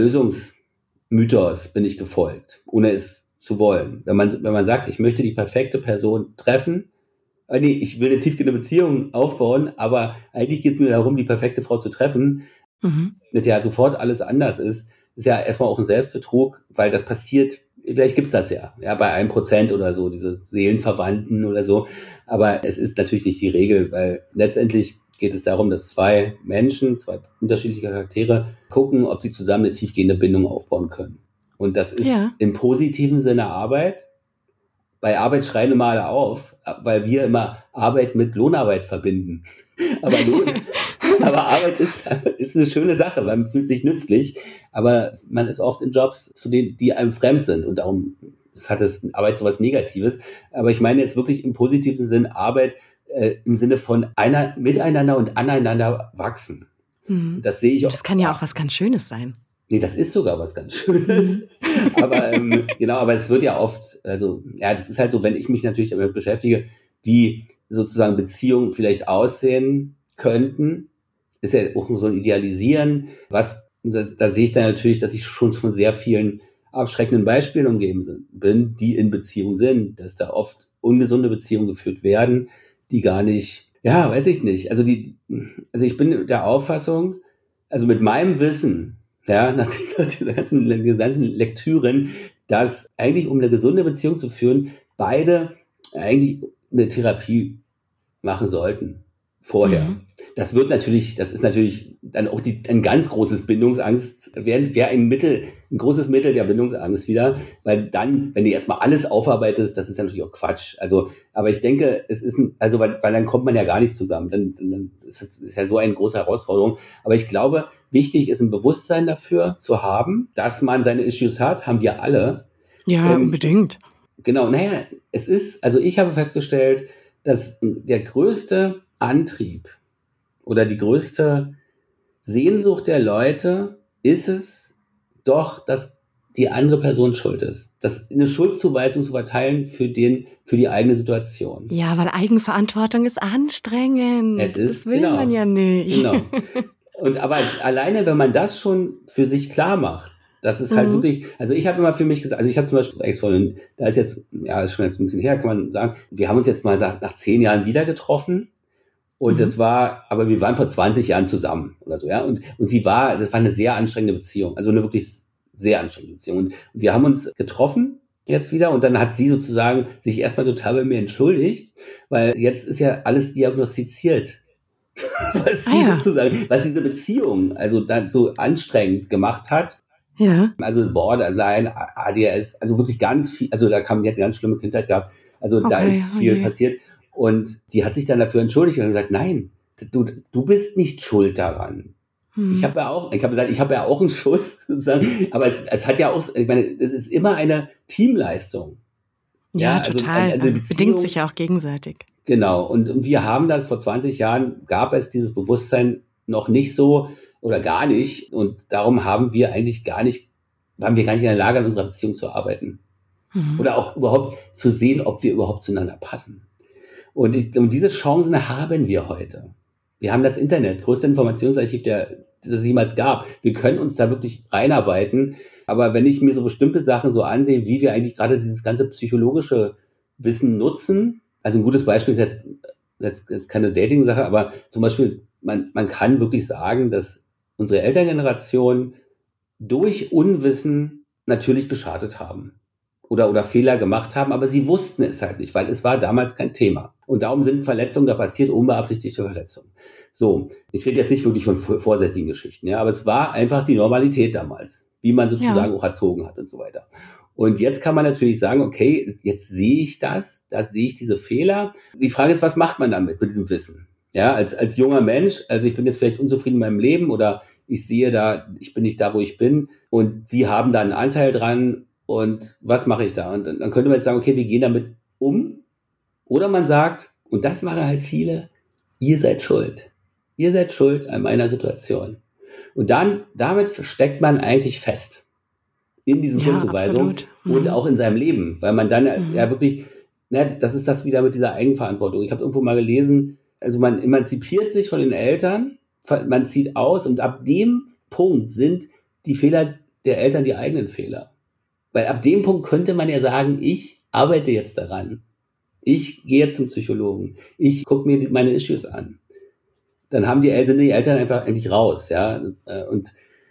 Erlösungsmythos, bin ich gefolgt, ohne es zu wollen. Wenn man wenn man sagt, ich möchte die perfekte Person treffen, äh, nee, ich will eine tiefgehende Beziehung aufbauen, aber eigentlich geht es mir darum, die perfekte Frau zu treffen, Mhm. mit der sofort alles anders ist, ist ja erstmal auch ein Selbstbetrug, weil das passiert, vielleicht gibt's das ja, ja, bei einem Prozent oder so, diese Seelenverwandten oder so, aber es ist natürlich nicht die Regel, weil letztendlich geht es darum, dass zwei Menschen, zwei unterschiedliche Charaktere gucken, ob sie zusammen eine tiefgehende Bindung aufbauen können. Und das ist Ja. im positiven Sinne Arbeit. Bei Arbeit schreien immer alle auf, weil wir immer Arbeit mit Lohnarbeit verbinden. Aber Lohn, aber Arbeit ist, ist eine schöne Sache, weil man fühlt sich nützlich, aber man ist oft in Jobs, zu denen, die einem fremd sind und darum es hat es Arbeit so was Negatives. Aber ich meine jetzt wirklich im positiven Sinn Arbeit äh, im Sinne von einer, miteinander und aneinander wachsen. Mhm. Das sehe ich auch. Das kann ja auch was ganz Schönes sein. Nee, das ist sogar was ganz Schönes. aber ähm, genau, aber es wird ja oft, also ja, das ist halt so, wenn ich mich natürlich damit beschäftige, wie sozusagen Beziehungen vielleicht aussehen, könnten, ist ja auch so ein Idealisieren, was, da, da sehe ich dann natürlich, dass ich schon von sehr vielen abschreckenden Beispielen umgeben bin, die in Beziehung sind, dass da oft ungesunde Beziehungen geführt werden, die gar nicht, ja, weiß ich nicht, also die, also ich bin der Auffassung, also mit meinem Wissen, ja, nach dieser ganzen, dieser ganzen Lektüren, dass eigentlich, um eine gesunde Beziehung zu führen, beide eigentlich eine Therapie machen sollten. Vorher. Mhm. Das wird natürlich, das ist natürlich dann auch die, ein ganz großes Bindungsangst, wäre wär ein Mittel, ein großes Mittel der Bindungsangst wieder, weil dann, wenn du erstmal alles aufarbeitest, das ist ja natürlich auch Quatsch. Also, aber ich denke, es ist ein, also, weil, weil dann kommt man ja gar nicht zusammen. Dann, dann ist es ist ja so eine große Herausforderung. Aber ich glaube, wichtig ist ein Bewusstsein dafür zu haben, dass man seine Issues hat, haben wir alle. Ja, ähm, unbedingt. Genau, naja, es ist, also ich habe festgestellt, dass der größte Antrieb oder die größte Sehnsucht der Leute ist es doch, dass die andere Person schuld ist. Das eine Schuldzuweisung zu verteilen für den, für die eigene Situation. Ja, weil Eigenverantwortung ist anstrengend. Es ist, das will genau, man ja nicht. Genau. Und aber alleine, wenn man das schon für sich klar macht, das ist halt mhm. wirklich, also ich habe immer für mich gesagt, also ich habe zum Beispiel Ex-Freundin, da ist jetzt, ja, ist schon jetzt ein bisschen her, kann man sagen, wir haben uns jetzt mal nach zehn Jahren wieder getroffen. Und mhm. das war, aber wir waren vor zwanzig Jahren zusammen oder so, ja. Und, und sie war, das war eine sehr anstrengende Beziehung. Also eine wirklich sehr anstrengende Beziehung. Und wir haben uns getroffen jetzt wieder und dann hat sie sozusagen sich erstmal total bei mir entschuldigt, weil jetzt ist ja alles diagnostiziert. was sie ah, ja. sozusagen, was diese Beziehung also dann so anstrengend gemacht hat. Ja. Also Borderline, A D H S, also wirklich ganz viel, also da kam, die hat eine ganz schlimme Kindheit gehabt. Also okay, da ist viel okay. passiert. Und die hat sich dann dafür entschuldigt und gesagt, nein, du, du bist nicht schuld daran. Hm. Ich habe ja auch, ich habe gesagt, ich habe ja auch einen Schuss, sozusagen, aber es, es hat ja auch, ich meine, es ist immer eine Teamleistung. Ja, ja total. Also, eine, eine also bedingt sich ja auch gegenseitig. Genau. Und, und wir haben das vor zwanzig Jahren, gab es dieses Bewusstsein noch nicht so oder gar nicht. Und darum haben wir eigentlich gar nicht, waren wir gar nicht in der Lage, an unserer Beziehung zu arbeiten. Hm. Oder auch überhaupt zu sehen, ob wir überhaupt zueinander passen. Und, ich, und diese Chancen haben wir heute. Wir haben das Internet, größte Informationsarchiv, der, das es jemals gab. Wir können uns da wirklich reinarbeiten. Aber wenn ich mir so bestimmte Sachen so ansehe, wie wir eigentlich gerade dieses ganze psychologische Wissen nutzen, also ein gutes Beispiel ist jetzt, jetzt, jetzt keine Dating-Sache, aber zum Beispiel, man, man kann wirklich sagen, dass unsere Elterngeneration durch Unwissen natürlich geschadet haben. Oder, oder Fehler gemacht haben, aber sie wussten es halt nicht, weil es war damals kein Thema. Und darum sind Verletzungen da passiert, unbeabsichtigte Verletzungen. So, ich rede jetzt nicht wirklich von vorsätzlichen Geschichten, ja, aber es war einfach die Normalität damals, wie man sozusagen ja. auch erzogen hat und so weiter. Und jetzt kann man natürlich sagen, okay, jetzt sehe ich das, da sehe ich diese Fehler. Die Frage ist, was macht man damit, mit diesem Wissen? Ja, als, als junger Mensch, also ich bin jetzt vielleicht unzufrieden in meinem Leben oder ich sehe da, ich bin nicht da, wo ich bin und Sie haben da einen Anteil dran. Und was mache ich da? Und dann könnte man jetzt sagen, okay, wir gehen damit um. Oder man sagt, und das machen halt viele, ihr seid schuld. Ihr seid schuld an meiner Situation. Und dann, damit steckt man eigentlich fest. In diesen ja, Schuldzuweisungen mhm. und auch in seinem Leben. Weil man dann mhm. ja wirklich, ne, das ist das wieder mit dieser Eigenverantwortung. Ich habe irgendwo mal gelesen, also man emanzipiert sich von den Eltern, man zieht aus und ab dem Punkt sind die Fehler der Eltern die eigenen Fehler. Weil ab dem Punkt könnte man ja sagen, ich arbeite jetzt daran. Ich gehe jetzt zum Psychologen. Ich gucke mir meine Issues an. Dann haben die Eltern, die Eltern einfach endlich raus, ja. Und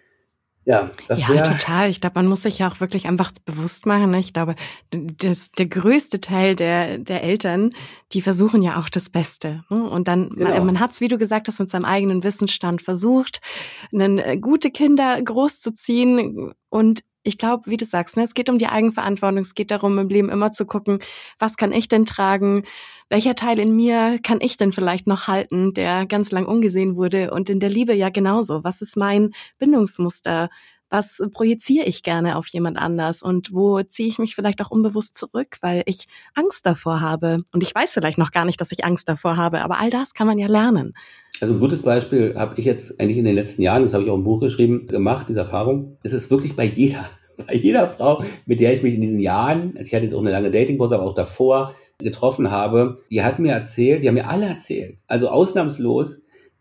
ja, das ja, wär, total. Ich glaube, man muss sich ja auch wirklich einfach bewusst machen. Ne? Ich glaube, das, der größte Teil der, der Eltern, die versuchen ja auch das Beste. Ne? Und dann, genau. man, man hat es, wie du gesagt hast, mit seinem eigenen Wissensstand versucht, einen, gute Kinder großzuziehen. Und ich glaube, wie du sagst, ne, es geht um die Eigenverantwortung. Es geht darum, im Leben immer zu gucken, was kann ich denn tragen? Welcher Teil in mir kann ich denn vielleicht noch halten, der ganz lang ungesehen wurde? Und in der Liebe ja genauso. Was ist mein Bindungsmuster? Was projiziere ich gerne auf jemand anders? Und wo ziehe ich mich vielleicht auch unbewusst zurück, weil ich Angst davor habe? Und ich weiß vielleicht noch gar nicht, dass ich Angst davor habe, aber all das kann man ja lernen. Also ein gutes Beispiel habe ich jetzt eigentlich in den letzten Jahren, das habe ich auch im Buch geschrieben, gemacht, diese Erfahrung. Es ist wirklich bei jeder, bei jeder Frau, mit der ich mich in diesen Jahren, also ich hatte jetzt auch eine lange Datingpause, aber auch davor, getroffen habe, die hat mir erzählt, die haben mir alle erzählt, also ausnahmslos,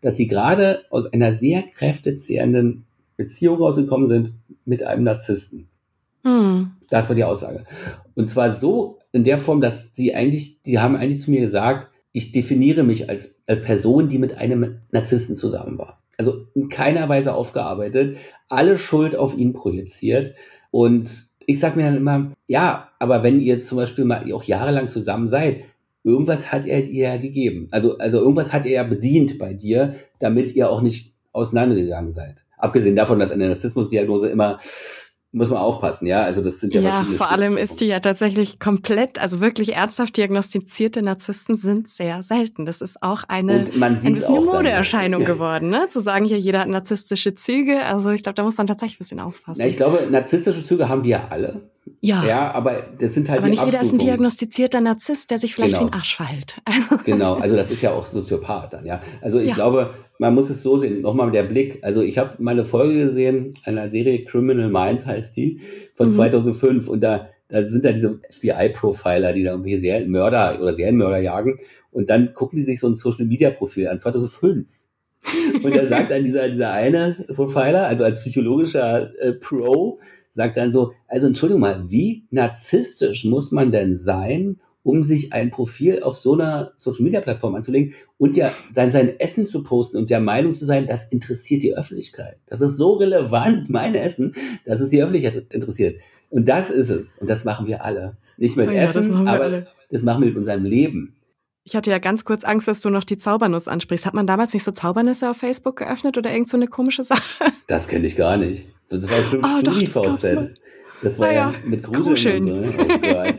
dass sie gerade aus einer sehr kräftezehrenden Beziehung rausgekommen sind mit einem Narzissten. Hm. Das war die Aussage. Und zwar so in der Form, dass sie eigentlich, die haben eigentlich zu mir gesagt, ich definiere mich als, als Person, die mit einem Narzissten zusammen war. Also in keiner Weise aufgearbeitet, alle Schuld auf ihn projiziert. Und ich sage mir dann immer, ja, aber wenn ihr zum Beispiel mal auch jahrelang zusammen seid, irgendwas hat er ihr ja gegeben. Also, also irgendwas hat er ja bedient bei dir, damit ihr auch nicht auseinandergegangen seid. Abgesehen davon, dass eine Narzissmusdiagnose immer, muss man aufpassen, ja, also das sind ja, ja verschiedene vor allem ist die ja tatsächlich komplett, also wirklich ernsthaft diagnostizierte Narzissten sind sehr selten. Das ist auch eine, ein bisschen eine Modeerscheinung ja. geworden, ne? Zu sagen, hier jeder hat narzisstische Züge, also ich glaube, da muss man tatsächlich ein bisschen aufpassen. Na, ich glaube, narzisstische Züge haben wir alle. Ja. Ja, aber das sind halt aber die nicht jeder ist ein Abstufungen. diagnostizierter Narzisst, der sich vielleicht Genau. wie ein Arsch verhält. Also. Genau, also das ist ja auch Soziopath dann, ja. Also ich ja. glaube, man muss es so sehen, nochmal der Blick. Also ich habe mal eine Folge gesehen, einer Serie Criminal Minds heißt die, von mhm. zweitausendfünf und da, da sind da diese F B I-Profiler, die da irgendwie Serienmörder oder Serienmörder jagen und dann gucken die sich so ein Social-Media-Profil an, zweitausendfünf. Und da sagt dann dieser, dieser eine Profiler, also als psychologischer äh, Pro, sagt dann so, also Entschuldigung mal, wie narzisstisch muss man denn sein, um sich ein Profil auf so einer Social-Media-Plattform anzulegen und ja sein, sein Essen zu posten und der Meinung zu sein, das interessiert die Öffentlichkeit. Das ist so relevant, mein Essen, dass es die Öffentlichkeit interessiert. Und das ist es. Und das machen wir alle. Nicht mit oh ja, Essen, das aber alle. Das machen wir mit unserem Leben. Ich hatte ja ganz kurz Angst, dass du noch die Zaubernuss ansprichst. Hat man damals nicht so Zaubernüsse auf Facebook geöffnet oder irgend so eine komische Sache? Das kenne ich gar nicht. Das war bestimmt oh, StudiVZ. Das war ah, ja, ja mit Gruseln und so. Ne? Oh Gott.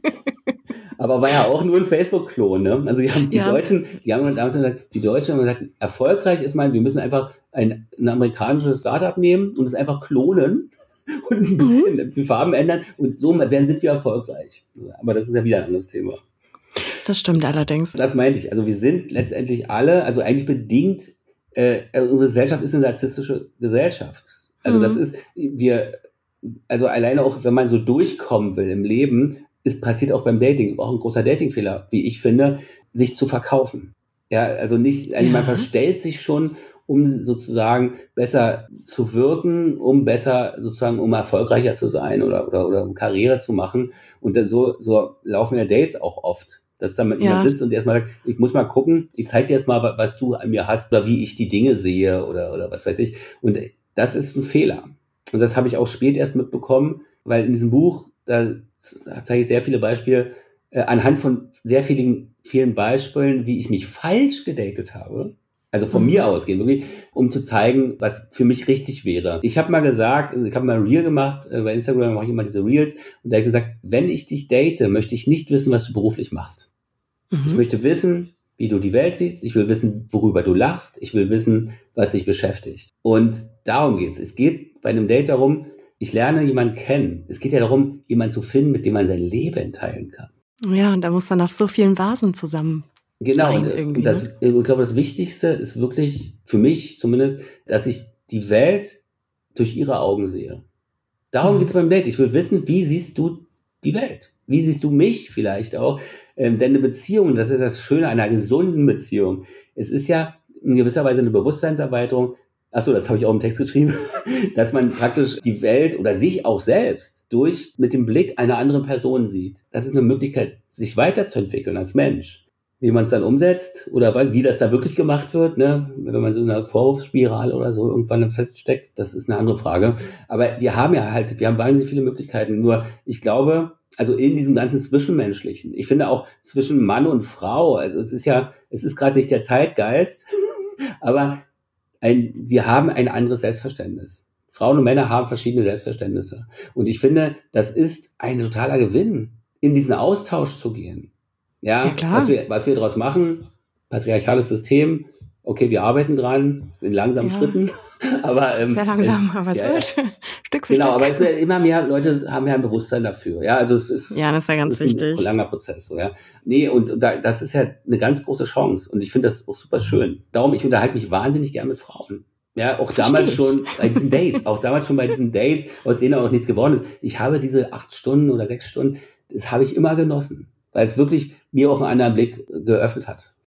Aber war ja auch nur ein Facebook-Klon, ne? Also die haben die ja. Deutschen, die haben damals gesagt, die Deutschen haben gesagt, erfolgreich ist man, wir müssen einfach ein, ein amerikanisches Startup nehmen und es einfach klonen und ein bisschen mhm. die Farben ändern und so werden sind wir erfolgreich. Aber das ist ja wieder ein anderes Thema. Das stimmt allerdings. Das meinte ich. Also wir sind letztendlich alle, also eigentlich bedingt, äh, unsere Gesellschaft ist eine narzisstische Gesellschaft. Also mhm. das ist, wir, also alleine auch, wenn man so durchkommen will im Leben, es passiert auch beim Dating, auch ein großer Datingfehler, wie ich finde, sich zu verkaufen. Ja, also nicht, also ja. man verstellt sich schon, um sozusagen besser zu wirken, um besser sozusagen, um erfolgreicher zu sein oder, oder, oder um Karriere zu machen. Und dann so, so laufen ja Dates auch oft. Dass da mit ja. jemand sitzt und erstmal sagt, ich muss mal gucken, ich zeige dir jetzt mal, was du an mir hast oder wie ich die Dinge sehe oder, oder was weiß ich. Und das ist ein Fehler. Und das habe ich auch spät erst mitbekommen, weil in diesem Buch, da zeige ich sehr viele Beispiele, äh, anhand von sehr vielen, vielen Beispielen, wie ich mich falsch gedatet habe. Also von mhm. mir ausgehen, wirklich, um zu zeigen, was für mich richtig wäre. Ich habe mal gesagt, ich habe mal ein Reel gemacht, äh, bei Instagram mache ich immer diese Reels, und da habe ich gesagt, wenn ich dich date, möchte ich nicht wissen, was du beruflich machst. Mhm. Ich möchte wissen, wie du die Welt siehst, ich will wissen, worüber du lachst, ich will wissen, was dich beschäftigt. Und darum geht's. Es geht bei einem Date darum, ich lerne jemanden kennen. Es geht ja darum, jemanden zu finden, mit dem man sein Leben teilen kann. Ja, und da muss man auf so vielen Vasen zusammen Genau, sein und, irgendwie. und das, ich glaube, das Wichtigste ist wirklich, für mich zumindest, dass ich die Welt durch ihre Augen sehe. Darum mhm. geht's beim Date. Ich will wissen, wie siehst du die Welt? Wie siehst du mich vielleicht auch? Ähm, denn eine Beziehung, das ist das Schöne einer gesunden Beziehung. Es ist ja in gewisser Weise eine Bewusstseinserweiterung. Achso, das habe ich auch im Text geschrieben, dass man praktisch die Welt oder sich auch selbst durch mit dem Blick einer anderen Person sieht. Das ist eine Möglichkeit, sich weiterzuentwickeln als Mensch. Wie man es dann umsetzt oder wie das da wirklich gemacht wird, ne? Wenn man so in einer Vorwurfsspirale oder so irgendwann feststeckt, das ist eine andere Frage. Aber wir haben ja halt, wir haben wahnsinnig viele Möglichkeiten. Nur ich glaube, also in diesem ganzen Zwischenmenschlichen, ich finde auch zwischen Mann und Frau, also es ist ja, es ist gerade nicht der Zeitgeist, aber ein, wir haben ein anderes Selbstverständnis. Frauen und Männer haben verschiedene Selbstverständnisse. Und ich finde, das ist ein totaler Gewinn, in diesen Austausch zu gehen. Ja, ja klar. Was wir, was wir daraus machen, patriarchales System, okay, wir arbeiten dran, in langsamen ja. Schritten. Aber, ähm, Sehr langsam, es, aber es ja, wird Stück für genau, Stück. aber es ist immer mehr Leute haben ja ein Bewusstsein dafür. Ja, also es ist, ja, das ist ja ganz es ist wichtig. ein langer Prozess. So, ja. Nee, und da, das ist ja eine ganz große Chance. Und ich finde das auch super schön. Darum, ich unterhalte mich wahnsinnig gern mit Frauen. Ja, auch Versteh damals ich. schon bei diesen Dates, auch damals schon bei diesen Dates, aus denen auch nichts geworden ist. Ich habe diese acht Stunden oder sechs Stunden, das habe ich immer genossen, weil es wirklich mir auch einen anderen Blick geöffnet hat.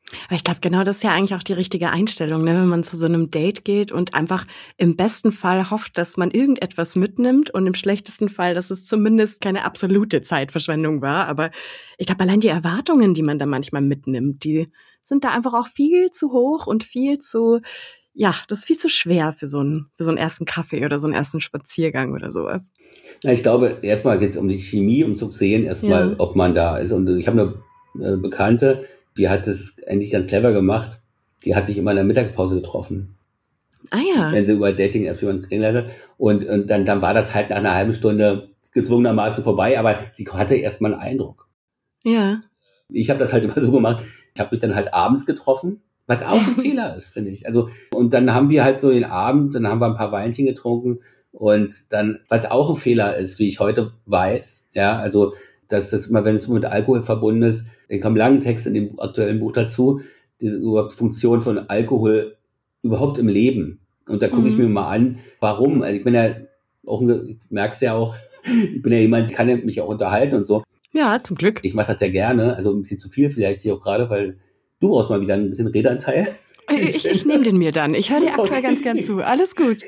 Aber ich glaube, genau das ist ja eigentlich auch die richtige Einstellung, ne? Wenn man zu so einem Date geht und einfach im besten Fall hofft, dass man irgendetwas mitnimmt und im schlechtesten Fall, dass es zumindest keine absolute Zeitverschwendung war. Aber ich glaube, allein die Erwartungen, die man da manchmal mitnimmt, die sind da einfach auch viel zu hoch und viel zu, ja, das ist viel zu schwer für so einen, für so einen ersten Kaffee oder so einen ersten Spaziergang oder sowas. Ja, ich glaube, erstmal geht es um die Chemie, um zu sehen, erstmal, ja. ob man da ist. Und ich habe eine äh, Bekannte, die hat es eigentlich ganz clever gemacht. Die hat sich immer in der Mittagspause getroffen. Ah ja. Wenn sie über Dating-Apps jemanden kennenlernte. Und, und dann, dann war das halt nach einer halben Stunde gezwungenermaßen vorbei, aber sie hatte erstmal einen Eindruck. Ja. Ich habe das halt immer so gemacht. Ich habe mich dann halt abends getroffen, was auch ein Fehler ist, finde ich. Also, und dann haben wir halt so den Abend, dann haben wir ein paar Weinchen getrunken und dann, was auch ein Fehler ist, wie ich heute weiß, ja, also, dass das immer, wenn es mit Alkohol verbunden ist, dann kommen lange Texte in dem aktuellen Buch dazu, diese überhaupt Funktion von Alkohol überhaupt im Leben. Und da gucke mhm. ich mir mal an, warum. Also ich bin ja auch, ich merk's ja auch, ich bin ja jemand, kann ja mich auch unterhalten und so. Ja, zum Glück. Ich mache das ja gerne, also ein bisschen zu viel vielleicht hier auch gerade, weil du brauchst mal wieder ein bisschen Redeanteil. Ich, ich nehme den mir dann. Ich höre dir aktuell okay. ganz gern zu. Alles gut.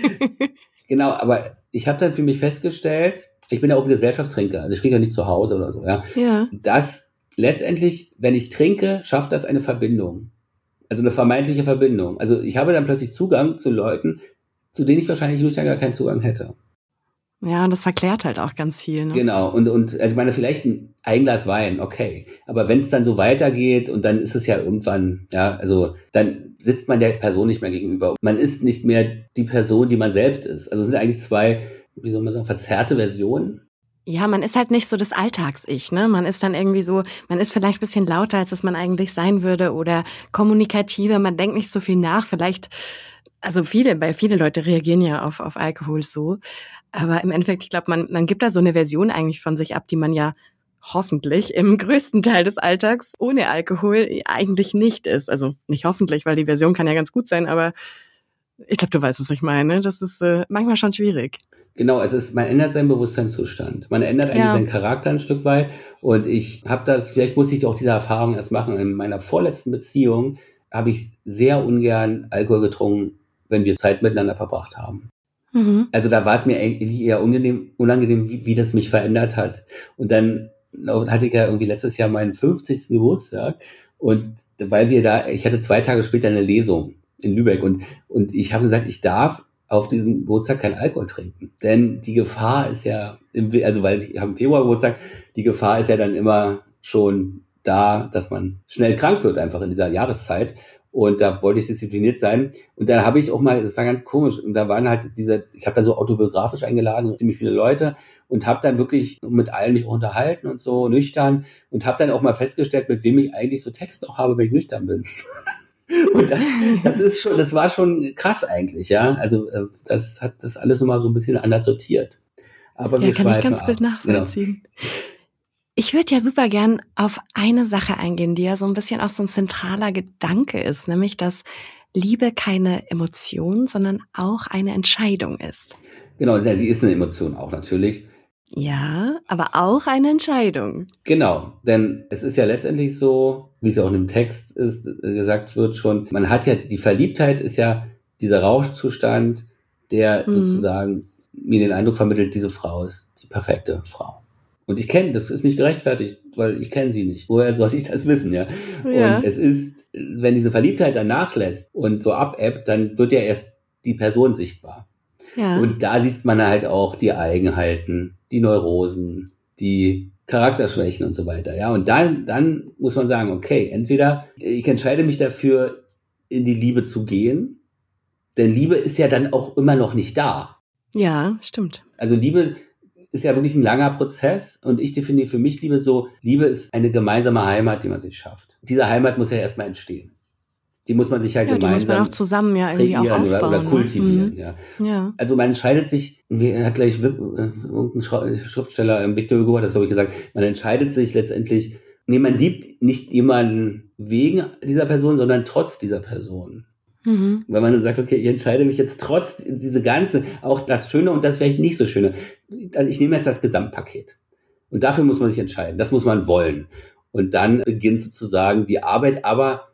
Genau, aber ich habe dann für mich festgestellt, ich bin ja auch ein Gesellschaftstrinker, also ich trinke ja nicht zu Hause oder so, ja. Ja. Dass letztendlich, wenn ich trinke, schafft das eine Verbindung. Also eine vermeintliche Verbindung. Also ich habe dann plötzlich Zugang zu Leuten, zu denen ich wahrscheinlich nüchtern gar keinen Zugang hätte. Ja, und das verklärt halt auch ganz viel. Ne? Genau, und, und also ich meine, vielleicht ein, ein Glas Wein, okay. Aber wenn es dann so weitergeht und dann ist es ja irgendwann, ja, also dann sitzt man der Person nicht mehr gegenüber. Man ist nicht mehr die Person, die man selbst ist. Also es sind eigentlich zwei, wie soll man sagen, verzerrte Versionen. Ja, man ist halt nicht so das Alltags-Ich, ne? Man ist dann irgendwie so, man ist vielleicht ein bisschen lauter, als es man eigentlich sein würde oder kommunikativer, man denkt nicht so viel nach. Vielleicht, also viele, weil viele Leute reagieren ja auf, auf Alkohol so. Aber im Endeffekt, ich glaube, man, man gibt da so eine Version eigentlich von sich ab, die man ja hoffentlich im größten Teil des Alltags ohne Alkohol eigentlich nicht ist. Also nicht hoffentlich, weil die Version kann ja ganz gut sein, aber ich glaube, du weißt, was ich meine. Das ist äh, manchmal schon schwierig. Genau, es ist, man ändert seinen Bewusstseinszustand. Man ändert eigentlich ja. seinen Charakter ein Stück weit. Und ich habe das, vielleicht musste ich auch diese Erfahrung erst machen. In meiner vorletzten Beziehung habe ich sehr ungern Alkohol getrunken, wenn wir Zeit miteinander verbracht haben. Mhm. Also da war es mir eher unangenehm, unangenehm wie, wie das mich verändert hat. Und dann hatte ich ja irgendwie letztes Jahr meinen fünfzigsten Geburtstag. Und weil wir da, ich hatte zwei Tage später eine Lesung in Lübeck. Und, und ich habe gesagt, ich darf auf diesen Geburtstag kein Alkohol trinken. Denn die Gefahr ist ja, im, also weil ich habe im Februar Geburtstag, die Gefahr ist ja dann immer schon da, dass man schnell krank wird einfach in dieser Jahreszeit. Und da wollte ich diszipliniert sein. Und dann habe ich auch mal, das war ganz komisch, und da waren halt diese, ich habe da so autobiografisch eingeladen, ziemlich viele Leute, und habe dann wirklich mit allen mich unterhalten und so, nüchtern, und habe dann auch mal festgestellt, mit wem ich eigentlich so Text auch habe, wenn ich nüchtern bin. Und das, das ist schon, das war schon krass eigentlich, ja. Also das hat das alles nochmal so ein bisschen anders sortiert. Aber ja, wir kann ich ganz ab. gut nachvollziehen. Genau. Ich würde ja super gern auf eine Sache eingehen, die ja so ein bisschen auch so ein zentraler Gedanke ist, nämlich, dass Liebe keine Emotion, sondern auch eine Entscheidung ist. Genau, sie ist eine Emotion auch natürlich. Ja, aber auch eine Entscheidung. Genau, denn es ist ja letztendlich so, wie es auch in dem Text ist, gesagt wird schon, man hat ja, die Verliebtheit ist ja dieser Rauschzustand, der mhm. sozusagen mir den Eindruck vermittelt, diese Frau ist die perfekte Frau. Und ich kenne, das ist nicht gerechtfertigt, weil ich kenne sie nicht. Woher soll ich das wissen, ja? ja? Und es ist, wenn diese Verliebtheit dann nachlässt und so abebbt, dann wird ja erst die Person sichtbar. Ja. Und da sieht man halt auch die Eigenheiten, die Neurosen, die Charakterschwächen und so weiter, ja. Und dann, dann muss man sagen, okay, entweder ich entscheide mich dafür, in die Liebe zu gehen, denn Liebe ist ja dann auch immer noch nicht da. Ja, stimmt. Also Liebe ist ja wirklich ein langer Prozess, und ich definiere für mich Liebe so, Liebe ist eine gemeinsame Heimat, die man sich schafft. Diese Heimat muss ja erstmal entstehen. Die muss man sich halt ja, gemeinsam die muss man auch zusammen ja irgendwie auch aufbauen. Oder, oder kultivieren, mhm. ja. ja. Also man entscheidet sich, wie hat gleich irgendein Schriftsteller, Victor Hugo hat das, glaube ich, gesagt, man entscheidet sich letztendlich, nee, man liebt nicht jemanden wegen dieser Person, sondern trotz dieser Person. Mhm. Weil man dann sagt, okay, ich entscheide mich jetzt trotz diese ganze, auch das Schöne und das vielleicht nicht so Schöne. Ich nehme jetzt das Gesamtpaket. Und dafür muss man sich entscheiden. Das muss man wollen. Und dann beginnt sozusagen die Arbeit, aber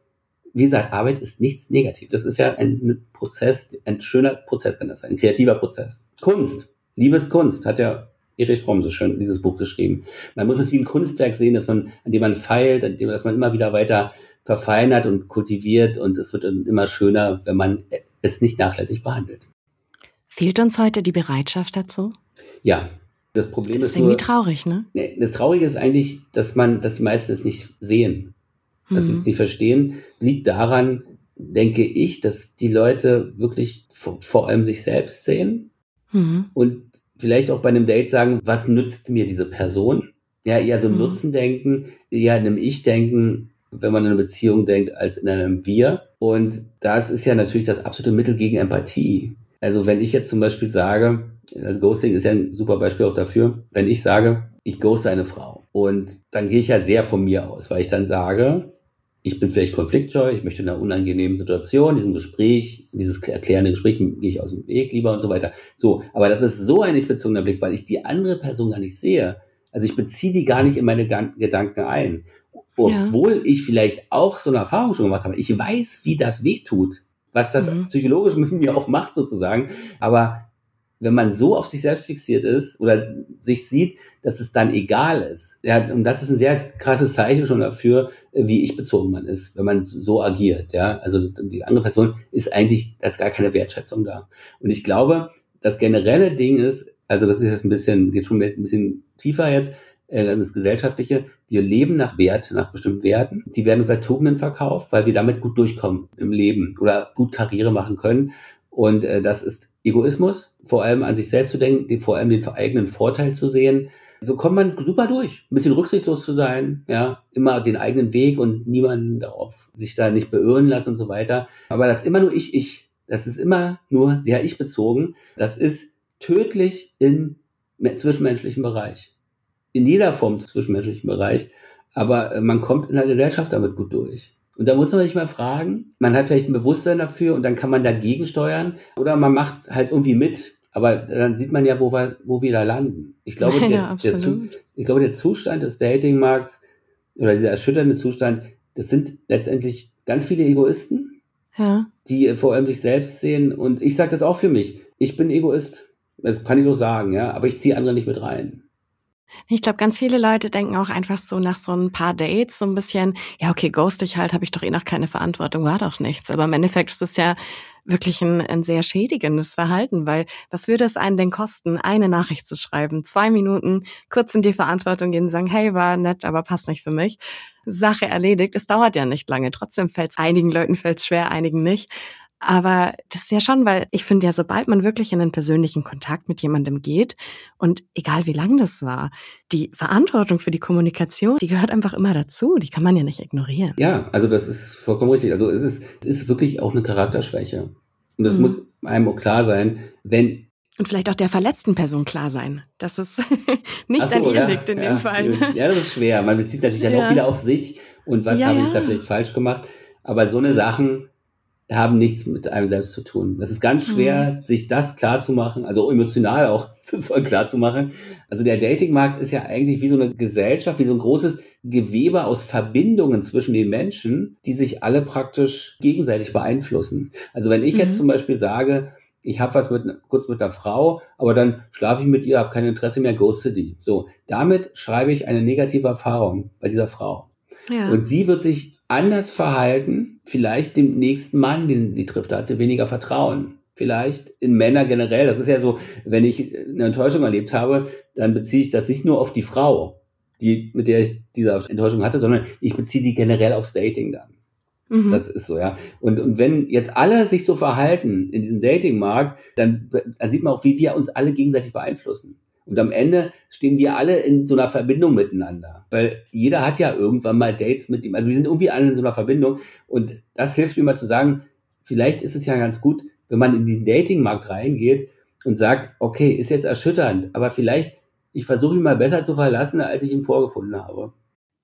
wie gesagt, Arbeit ist nichts Negatives. Das ist ja ein Prozess, ein schöner Prozess kann das sein, ein kreativer Prozess. Kunst, Liebeskunst, hat ja Erich Fromm so schön dieses Buch geschrieben. Man muss es wie ein Kunstwerk sehen, dass man, an dem man feilt, an dem, dass man immer wieder weiter verfeinert und kultiviert und es wird dann immer schöner, wenn man es nicht nachlässig behandelt. Fehlt uns heute die Bereitschaft dazu? Ja, das Problem das ist ist irgendwie nur, traurig, ne? Das Traurige ist eigentlich, dass man, dass die meisten es nicht sehen, dass sie Mhm. es nicht verstehen. Liegt daran, denke ich, dass die Leute wirklich vor, vor allem sich selbst sehen Mhm. und vielleicht auch bei einem Date sagen, was nützt mir diese Person? Ja, eher so ein Mhm. Nutzen denken, eher in einem Ich denken, wenn man in einer Beziehung denkt, als in einem Wir. Und das ist ja natürlich das absolute Mittel gegen Empathie. Also wenn ich jetzt zum Beispiel sage, also Ghosting ist ja ein super Beispiel auch dafür, wenn ich sage, ich ghoste eine Frau und dann gehe ich ja sehr von mir aus, weil ich dann sage, ich bin vielleicht konfliktscheu, ich möchte in einer unangenehmen Situation, diesem Gespräch, dieses erklärende Gespräch, gehe ich aus dem Weg lieber und so weiter. So, aber das ist so ein nicht-bezogener Blick, weil ich die andere Person gar nicht sehe. Also ich beziehe die gar nicht in meine Gan- Gedanken ein. Obwohl ja. ich vielleicht auch so eine Erfahrung schon gemacht habe. Ich weiß, wie das wehtut, was das Mhm. psychologisch mit mir auch macht sozusagen. Aber wenn man so auf sich selbst fixiert ist oder sich sieht, dass es dann egal ist. Ja, und das ist ein sehr krasses Zeichen schon dafür, wie ich bezogen man ist, wenn man so agiert. Ja, also die andere Person ist eigentlich, da ist gar keine Wertschätzung da. Und ich glaube, das generelle Ding ist, also das ist jetzt ein bisschen, geht schon ein bisschen tiefer jetzt, äh, das Gesellschaftliche. Wir leben nach Wert, nach bestimmten Werten. Die werden uns als Tugenden verkauft, weil wir damit gut durchkommen im Leben oder gut Karriere machen können. Und äh, das ist Egoismus, vor allem an sich selbst zu denken, die, vor allem den eigenen Vorteil zu sehen. So kommt man super durch. Ein bisschen rücksichtslos zu sein, ja, immer den eigenen Weg und niemanden darauf sich da nicht beirren lassen und so weiter. Aber das ist immer nur ich, ich. Das ist immer nur sehr ich bezogen. Das ist tödlich im zwischenmenschlichen Bereich. In jeder Form des zwischenmenschlichen Bereich. Aber man kommt in der Gesellschaft damit gut durch. Und da muss man sich mal fragen, man hat vielleicht ein Bewusstsein dafür und dann kann man dagegen steuern oder man macht halt irgendwie mit. Aber dann sieht man ja, wo wir, wo wir da landen. Ich glaube, Ja, der, der, ich glaube, der Zustand des Datingmarkts oder dieser erschütternde Zustand, das sind letztendlich ganz viele Egoisten, ja. die vor allem sich selbst sehen. Und ich sage das auch für mich. Ich bin Egoist. Das kann ich so sagen, ja. Aber ich ziehe andere nicht mit rein. Ich glaube, ganz viele Leute denken auch einfach so nach so ein paar Dates so ein bisschen, ja, okay, ghost ich halt, habe ich doch eh noch keine Verantwortung, war doch nichts. Aber im Endeffekt ist es ja wirklich ein, ein sehr schädigendes Verhalten, weil was würde es einen denn kosten, eine Nachricht zu schreiben, zwei Minuten, kurz in die Verantwortung gehen und sagen, hey, war nett, aber passt nicht für mich. Sache erledigt, es dauert ja nicht lange. Trotzdem fällt es einigen Leuten fällt's schwer, einigen nicht. Aber das ist ja schon, weil ich finde ja, sobald man wirklich in einen persönlichen Kontakt mit jemandem geht und egal wie lang das war, die Verantwortung für die Kommunikation, die gehört einfach immer dazu. Die kann man ja nicht ignorieren. Ja, also das ist vollkommen richtig. Also es ist, es ist wirklich auch eine Charakterschwäche. Und das mhm. muss einem auch klar sein, wenn... Und vielleicht auch der verletzten Person klar sein, dass es nicht so, an ihr ja, liegt in ja, dem Fall. Ja, das ist schwer. Man bezieht natürlich dann ja. auch wieder auf sich und was ja, habe ich ja. da vielleicht falsch gemacht. Aber so eine Sachen haben nichts mit einem selbst zu tun. Das ist ganz schwer, mhm. sich das klar zu machen, also emotional auch klar zu machen. Also der Datingmarkt ist ja eigentlich wie so eine Gesellschaft, wie so ein großes Gewebe aus Verbindungen zwischen den Menschen, die sich alle praktisch gegenseitig beeinflussen. Also wenn ich mhm. jetzt zum Beispiel sage, ich habe was mit kurz mit einer Frau, aber dann schlafe ich mit ihr, habe kein Interesse mehr, ghoste die. So, damit schreibe ich eine negative Erfahrung bei dieser Frau. Ja. Und sie wird sich anders verhalten, vielleicht dem nächsten Mann, den sie trifft, da hat sie weniger Vertrauen. Vielleicht in Männer generell, das ist ja so, wenn ich eine Enttäuschung erlebt habe, dann beziehe ich das nicht nur auf die Frau, die, mit der ich diese Enttäuschung hatte, sondern ich beziehe die generell aufs Dating dann. Mhm. Das ist so, ja. Und, und wenn jetzt alle sich so verhalten in diesem Datingmarkt, dann, dann sieht man auch, wie wir uns alle gegenseitig beeinflussen. Und am Ende stehen wir alle in so einer Verbindung miteinander. Weil jeder hat ja irgendwann mal Dates mit ihm. Also wir sind irgendwie alle in so einer Verbindung. Und das hilft mir mal zu sagen, vielleicht ist es ja ganz gut, wenn man in den Datingmarkt reingeht und sagt, okay, ist jetzt erschütternd, aber vielleicht, ich versuche ihn mal besser zu verlassen, als ich ihn vorgefunden habe.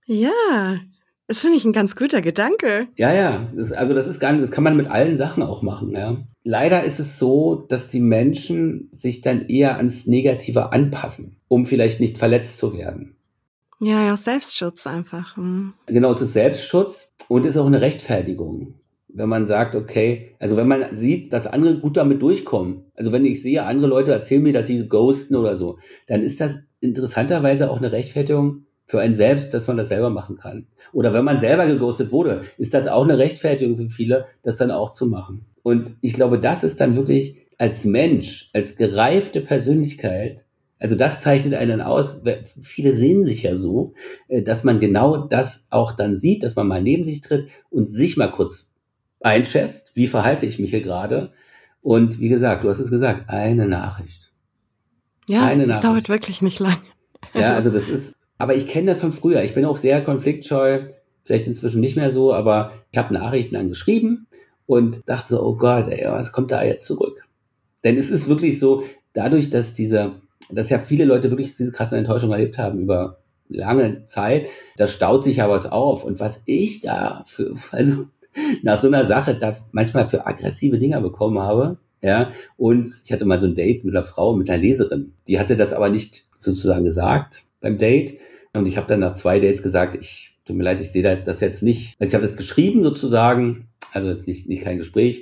Ja, das finde ich ein ganz guter Gedanke. Ja, ja. Das, also das ist gar nicht, das kann man mit allen Sachen auch machen, ja. Leider ist es so, dass die Menschen sich dann eher ans Negative anpassen, um vielleicht nicht verletzt zu werden. Ja, ja, Selbstschutz einfach. Mhm. Genau, es ist Selbstschutz und ist auch eine Rechtfertigung. Wenn man sagt, okay, also wenn man sieht, dass andere gut damit durchkommen, also wenn ich sehe, andere Leute erzählen mir, dass sie ghosten oder so, dann ist das interessanterweise auch eine Rechtfertigung für einen selbst, dass man das selber machen kann. Oder wenn man selber geghostet wurde, ist das auch eine Rechtfertigung für viele, das dann auch zu machen. Und ich glaube, das ist dann wirklich als Mensch, als gereifte Persönlichkeit, also das zeichnet einen aus, viele sehen sich ja so, dass man genau das auch dann sieht, dass man mal neben sich tritt und sich mal kurz einschätzt, wie verhalte ich mich hier gerade. Und wie gesagt, du hast es gesagt, eine Nachricht. Ja, eine es Nachricht. dauert wirklich nicht lang. Ja, also das ist, aber ich kenne das von früher. Ich bin auch sehr konfliktscheu, vielleicht inzwischen nicht mehr so, aber ich habe Nachrichten angeschrieben und dachte so, oh Gott, ey, was kommt da jetzt zurück? Denn es ist wirklich so, dadurch, dass dieser dass ja viele Leute wirklich diese krasse Enttäuschung erlebt haben über lange Zeit, da staut sich ja was auf. Und was ich da für, also nach so einer Sache da manchmal für aggressive Dinger bekommen habe, ja, und ich hatte mal so ein Date mit einer Frau, mit einer Leserin, die hatte das aber nicht sozusagen gesagt beim Date. Und ich habe dann nach zwei Dates gesagt, ich, tut mir leid, ich sehe das jetzt nicht. Also ich habe das geschrieben sozusagen, also jetzt nicht, nicht kein Gespräch.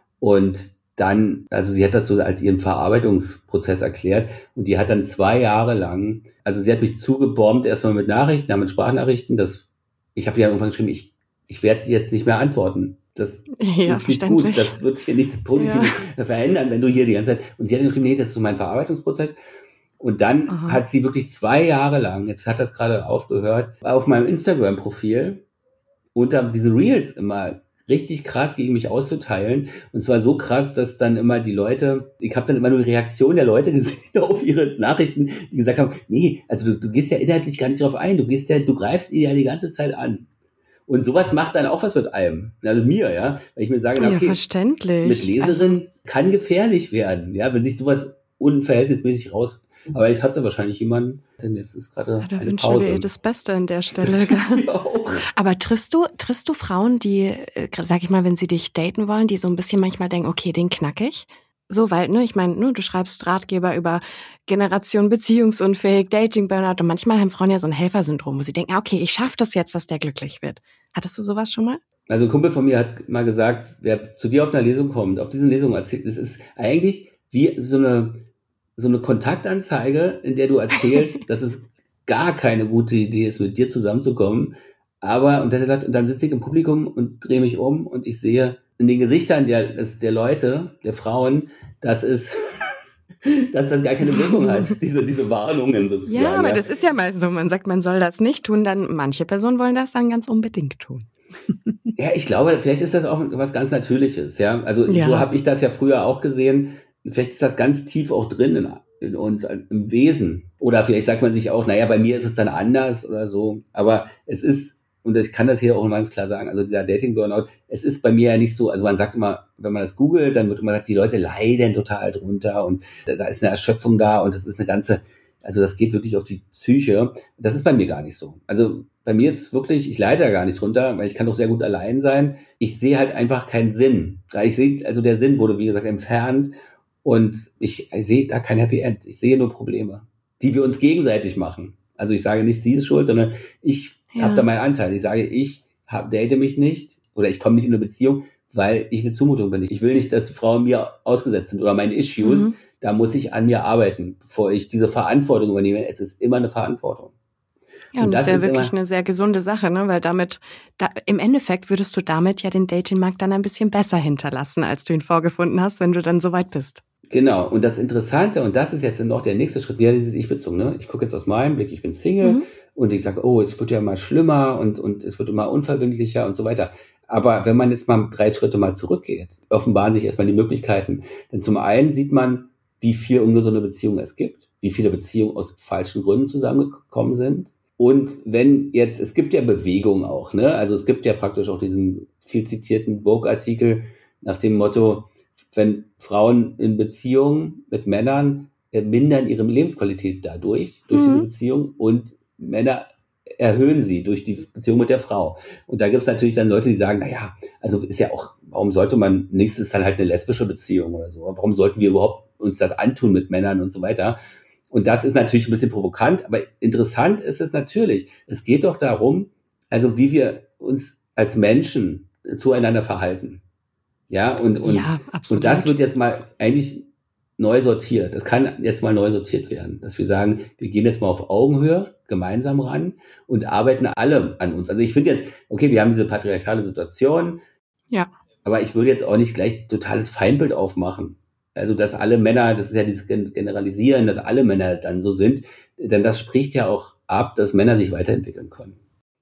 Und dann, also sie hat das so als ihren Verarbeitungsprozess erklärt und die hat dann zwei Jahre lang, also sie hat mich zugebombt erstmal mit Nachrichten, dann mit Sprachnachrichten, das, ich habe ja irgendwann geschrieben, ich, ich werde jetzt nicht mehr antworten. Das ja, ist nicht gut, das wird hier nichts Positives ja. verändern, wenn du hier die ganze Zeit, und sie hat geschrieben, nee, das ist so mein Verarbeitungsprozess. Und dann Aha. hat sie wirklich zwei Jahre lang, jetzt hat das gerade aufgehört, auf meinem Instagram-Profil unter diesen Reels immer richtig krass gegen mich auszuteilen. Und zwar so krass, dass dann immer die Leute, ich habe dann immer nur die Reaktion der Leute gesehen auf ihre Nachrichten, die gesagt haben, nee, also du, du gehst ja inhaltlich gar nicht drauf ein, du gehst ja, du greifst ihr ja die ganze Zeit an. Und sowas macht dann auch was mit einem, also mir, ja, weil ich mir sage, okay, ja, verständlich. Mit Leserin also, kann gefährlich werden, ja, wenn sich sowas unverhältnismäßig raus. Aber jetzt hat sie wahrscheinlich jemanden, denn jetzt ist gerade ja, da eine wünschen Pause. Wir ihr das Beste an der Stelle. Aber triffst du, triffst du Frauen, die, sag ich mal, wenn sie dich daten wollen, die so ein bisschen manchmal denken, okay, den knack ich? So, weil, ne, ich meine, ne, du schreibst Ratgeber über Generation beziehungsunfähig, Dating-Burnout und manchmal haben Frauen ja so ein Helfersyndrom, wo sie denken, okay, ich schaffe das jetzt, dass der glücklich wird. Hattest du sowas schon mal? Also ein Kumpel von mir hat mal gesagt, wer zu dir auf einer Lesung kommt, auf diesen Lesungen erzählt, das ist eigentlich wie so eine so eine Kontaktanzeige, in der du erzählst, dass es gar keine gute Idee ist, mit dir zusammenzukommen. Aber, und dann hat er gesagt, und dann sitze ich im Publikum und drehe mich um und ich sehe in den Gesichtern der, der Leute, der Frauen, dass es, dass das gar keine Wirkung hat, diese, diese Warnungen sozusagen. Ja, aber ja. Das ist ja meist so, man sagt, man soll das nicht tun, dann manche Personen wollen das dann ganz unbedingt tun. Ja, ich glaube, vielleicht ist das auch was ganz Natürliches, ja. Also ja. So habe ich das ja früher auch gesehen. Vielleicht ist das ganz tief auch drin in, in uns, im Wesen. Oder vielleicht sagt man sich auch, naja, bei mir ist es dann anders oder so. Aber es ist, und ich kann das hier auch ganz klar sagen, also dieser Dating-Burnout, es ist bei mir ja nicht so, also man sagt immer, wenn man das googelt, dann wird immer gesagt, die Leute leiden total drunter und da ist eine Erschöpfung da und das ist eine ganze, also das geht wirklich auf die Psyche. Das ist bei mir gar nicht so. Also bei mir ist es wirklich, ich leide da gar nicht drunter, weil ich kann doch sehr gut allein sein. Ich sehe halt einfach keinen Sinn. Ich sehe, also der Sinn wurde, wie gesagt, entfernt. Und ich, ich sehe da kein Happy End. Ich sehe nur Probleme, die wir uns gegenseitig machen. Also ich sage nicht, sie ist schuld, sondern ich ja. habe da meinen Anteil. Ich sage, ich hab, date mich nicht oder ich komme nicht in eine Beziehung, weil ich eine Zumutung bin. Ich will nicht, dass Frauen mir ausgesetzt sind oder meine Issues. Mhm. Da muss ich an mir arbeiten, bevor ich diese Verantwortung übernehme. Es ist immer eine Verantwortung. Ja, und, und das, das ist ja wirklich eine sehr gesunde Sache, ne? Weil damit, da, im Endeffekt würdest du damit ja den Datingmarkt dann ein bisschen besser hinterlassen, als du ihn vorgefunden hast, wenn du dann soweit bist. Genau, und das Interessante, und das ist jetzt noch der nächste Schritt, ja, dieses Ich-Bezogen, ne? Ich gucke jetzt aus meinem Blick, ich bin Single mhm. und ich sage, oh, es wird ja immer schlimmer und, und es wird immer unverbindlicher und so weiter. Aber wenn man jetzt mal drei Schritte mal zurückgeht, offenbaren sich erstmal die Möglichkeiten. Denn zum einen sieht man, wie viel ungesunde Beziehungen es gibt, wie viele Beziehungen aus falschen Gründen zusammengekommen sind. Und wenn jetzt, es gibt ja Bewegung auch, ne? Also es gibt ja praktisch auch diesen viel zitierten Vogue-Artikel nach dem Motto, wenn Frauen in Beziehungen mit Männern äh, mindern ihre Lebensqualität dadurch, durch mhm. diese Beziehung, und Männer erhöhen sie durch die Beziehung mit der Frau. Und da gibt es natürlich dann Leute, die sagen, naja, also ist ja auch, warum sollte man, nächstes dann halt eine lesbische Beziehung oder so, warum sollten wir überhaupt uns das antun mit Männern und so weiter. Und das ist natürlich ein bisschen provokant, aber interessant ist es natürlich. Es geht doch darum, also wie wir uns als Menschen zueinander verhalten. Ja, und, und, ja, und das wird jetzt mal eigentlich neu sortiert. Das kann jetzt mal neu sortiert werden, dass wir sagen, wir gehen jetzt mal auf Augenhöhe gemeinsam ran und arbeiten alle an uns. Also ich finde jetzt, okay, wir haben diese patriarchale Situation, ja, aber ich würde jetzt auch nicht gleich totales Feindbild aufmachen. Also, dass alle Männer, das ist ja dieses Generalisieren, dass alle Männer dann so sind, denn das spricht ja auch ab, dass Männer sich weiterentwickeln können.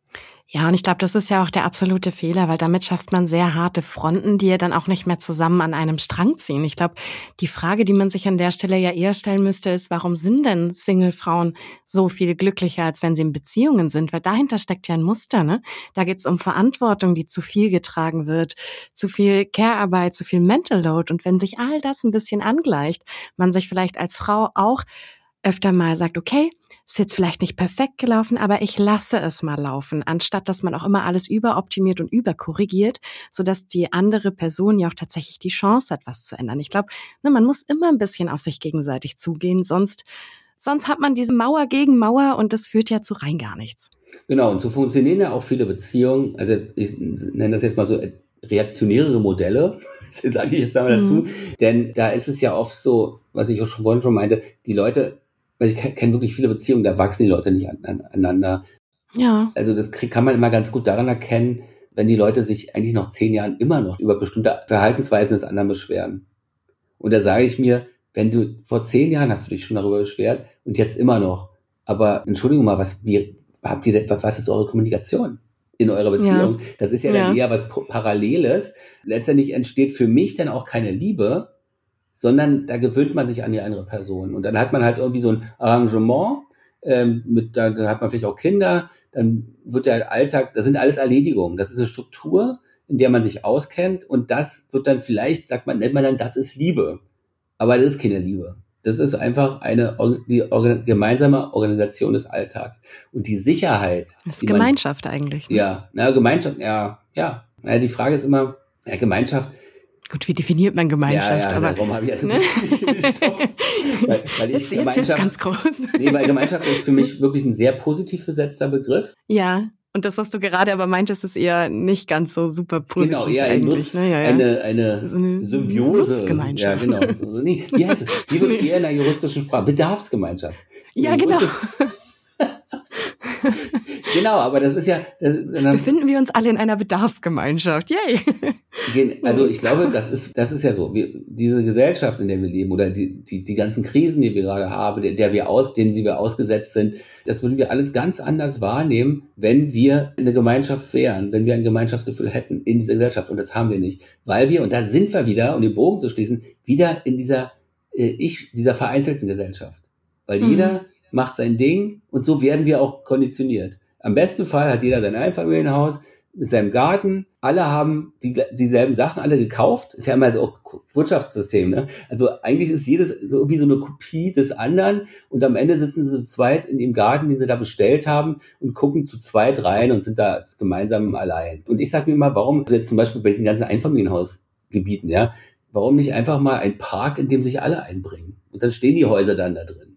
Ja, und ich glaube, das ist ja auch der absolute Fehler, weil damit schafft man sehr harte Fronten, die ja dann auch nicht mehr zusammen an einem Strang ziehen. Ich glaube, die Frage, die man sich an der Stelle ja eher stellen müsste, ist, warum sind denn Single-Frauen so viel glücklicher, als wenn sie in Beziehungen sind? Weil dahinter steckt ja ein Muster, ne? Da geht es um Verantwortung, die zu viel getragen wird, zu viel Care-Arbeit, zu viel Mental Load. Und wenn sich all das ein bisschen angleicht, man sich vielleicht als Frau auch öfter mal sagt, okay, ist jetzt vielleicht nicht perfekt gelaufen, aber ich lasse es mal laufen, anstatt dass man auch immer alles überoptimiert und überkorrigiert, sodass die andere Person ja auch tatsächlich die Chance hat, was zu ändern. Ich glaube, ne, man muss immer ein bisschen auf sich gegenseitig zugehen, sonst sonst hat man diese Mauer gegen Mauer und das führt ja zu rein gar nichts. Genau, und so funktionieren ja auch viele Beziehungen, also ich nenne das jetzt mal so reaktionäre Modelle, sage ich jetzt einmal dazu, mhm. denn da ist es ja oft so, was ich auch schon vorhin schon meinte, die Leute, weil ich kenne wirklich viele Beziehungen, da wachsen die Leute nicht an, an, aneinander. Ja. Also das kann man immer ganz gut daran erkennen, wenn die Leute sich eigentlich nach zehn Jahren immer noch über bestimmte Verhaltensweisen des anderen beschweren. Und da sage ich mir, wenn du vor zehn Jahren hast du dich schon darüber beschwert und jetzt immer noch. Aber Entschuldigung mal, was wie habt ihr denn, was ist eure Kommunikation in eurer Beziehung? Ja. Das ist ja, ja dann eher was Paralleles. Letztendlich entsteht für mich dann auch keine Liebe, sondern da gewöhnt man sich an die andere Person. Und dann hat man halt irgendwie so ein Arrangement, ähm, mit, da hat man vielleicht auch Kinder, dann wird der Alltag, das sind alles Erledigungen. Das ist eine Struktur, in der man sich auskennt und das wird dann vielleicht, sagt man, nennt man dann, das ist Liebe. Aber das ist keine Liebe. Das ist einfach eine die Organ- gemeinsame Organisation des Alltags. Und die Sicherheit. Das ist Gemeinschaft man, eigentlich. Ne? Ja, na, Gemeinschaft, ja, ja. Na, die Frage ist immer, ja, Gemeinschaft. Gut, wie definiert man Gemeinschaft? Ja, ja, aber warum habe ich jetzt ein bisschen gestoppt? Weil, weil ich jetzt jetzt wird's ganz groß. Nee, weil Gemeinschaft ist für mich wirklich ein sehr positiv besetzter Begriff. Ja, und das, was du gerade aber meintest, ist eher nicht ganz so super positiv. Genau, eher ein eigentlich. Nutz, ne? ja, ja. Eine, eine, so eine Symbiose. Nutzgemeinschaft. Ja, genau. So, nee, wie heißt es? Wie wird eher in der juristischen Sprache? Bedarfsgemeinschaft. Ja, genau. Genau, aber das ist ja... Das ist Befinden wir uns alle in einer Bedarfsgemeinschaft. Yay! Also ich glaube, das ist das ist ja so. Wir, diese Gesellschaft, in der wir leben, oder die, die, die ganzen Krisen, die wir gerade haben, der, der wir aus, denen wir ausgesetzt sind, das würden wir alles ganz anders wahrnehmen, wenn wir eine Gemeinschaft wären, wenn wir ein Gemeinschaftsgefühl hätten in dieser Gesellschaft. Und das haben wir nicht. Weil wir, und da sind wir wieder, um den Bogen zu schließen, wieder in dieser äh, ich, dieser vereinzelten Gesellschaft. Weil mhm. jeder macht sein Ding und so werden wir auch konditioniert. Am besten Fall hat jeder sein Einfamilienhaus mit seinem Garten. Alle haben die, dieselben Sachen alle gekauft. Ist ja immer so auch Wirtschaftssystem, ne? Also eigentlich ist jedes so irgendwie so eine Kopie des anderen und am Ende sitzen sie zu zweit in dem Garten, den sie da bestellt haben und gucken zu zweit rein und sind da gemeinsam allein. Und ich sage mir mal, warum also jetzt zum Beispiel bei diesen ganzen Einfamilienhausgebieten, ja, warum nicht einfach mal ein Park, in dem sich alle einbringen? Und dann stehen die Häuser dann da drin.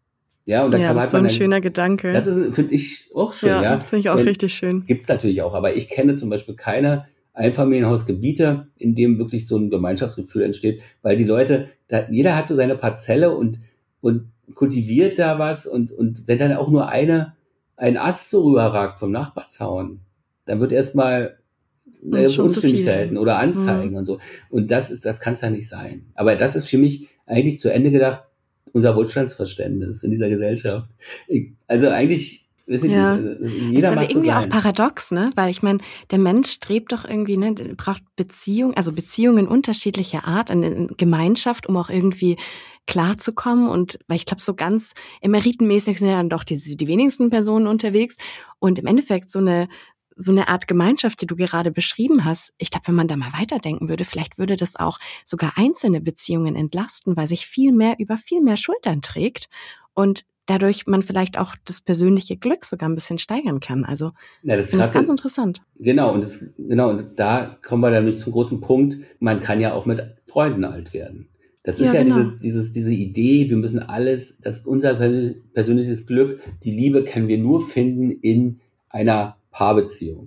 Ja, und dann ja, kann man das ist so ein dann, schöner Gedanke. Das ist, finde ich, auch schön. Ja, ja. das finde ich auch Wenn, richtig schön. Gibt's natürlich auch, aber ich kenne zum Beispiel keine Einfamilienhausgebiete, in dem wirklich so ein Gemeinschaftsgefühl entsteht, weil die Leute, da, jeder hat so seine Parzelle und, und kultiviert da was und, und wenn dann auch nur eine, ein Ast so rüberragt vom Nachbarzaun, dann wird erstmal äh, Unstimmigkeiten oder Anzeigen mhm. und so. Und das ist, das kann es ja nicht sein. Aber das ist für mich eigentlich zu Ende gedacht, unser Wohlstandsverständnis in dieser Gesellschaft. Also eigentlich, weiß ich ja. nicht, jeder das macht ist aber irgendwie so auch paradox, ne? Weil ich meine, der Mensch strebt doch irgendwie, ne, braucht Beziehung, also Beziehungen unterschiedlicher Art, eine Gemeinschaft, um auch irgendwie klarzukommen. Und weil ich glaube, so ganz emeritenmäßig sind ja dann doch die, die wenigsten Personen unterwegs. Und im Endeffekt so eine so eine Art Gemeinschaft, die du gerade beschrieben hast, ich glaube, wenn man da mal weiterdenken würde, vielleicht würde das auch sogar einzelne Beziehungen entlasten, weil sich viel mehr über viel mehr Schultern trägt und dadurch man vielleicht auch das persönliche Glück sogar ein bisschen steigern kann. Also ja, das ich finde das ganz interessant. Genau, und das, genau, und da kommen wir dann zum großen Punkt, man kann ja auch mit Freunden alt werden. Das ist ja, ja genau. dieses, dieses, diese Idee, wir müssen alles, das unser persönliches Glück, die Liebe können wir nur finden in einer Paarbeziehung.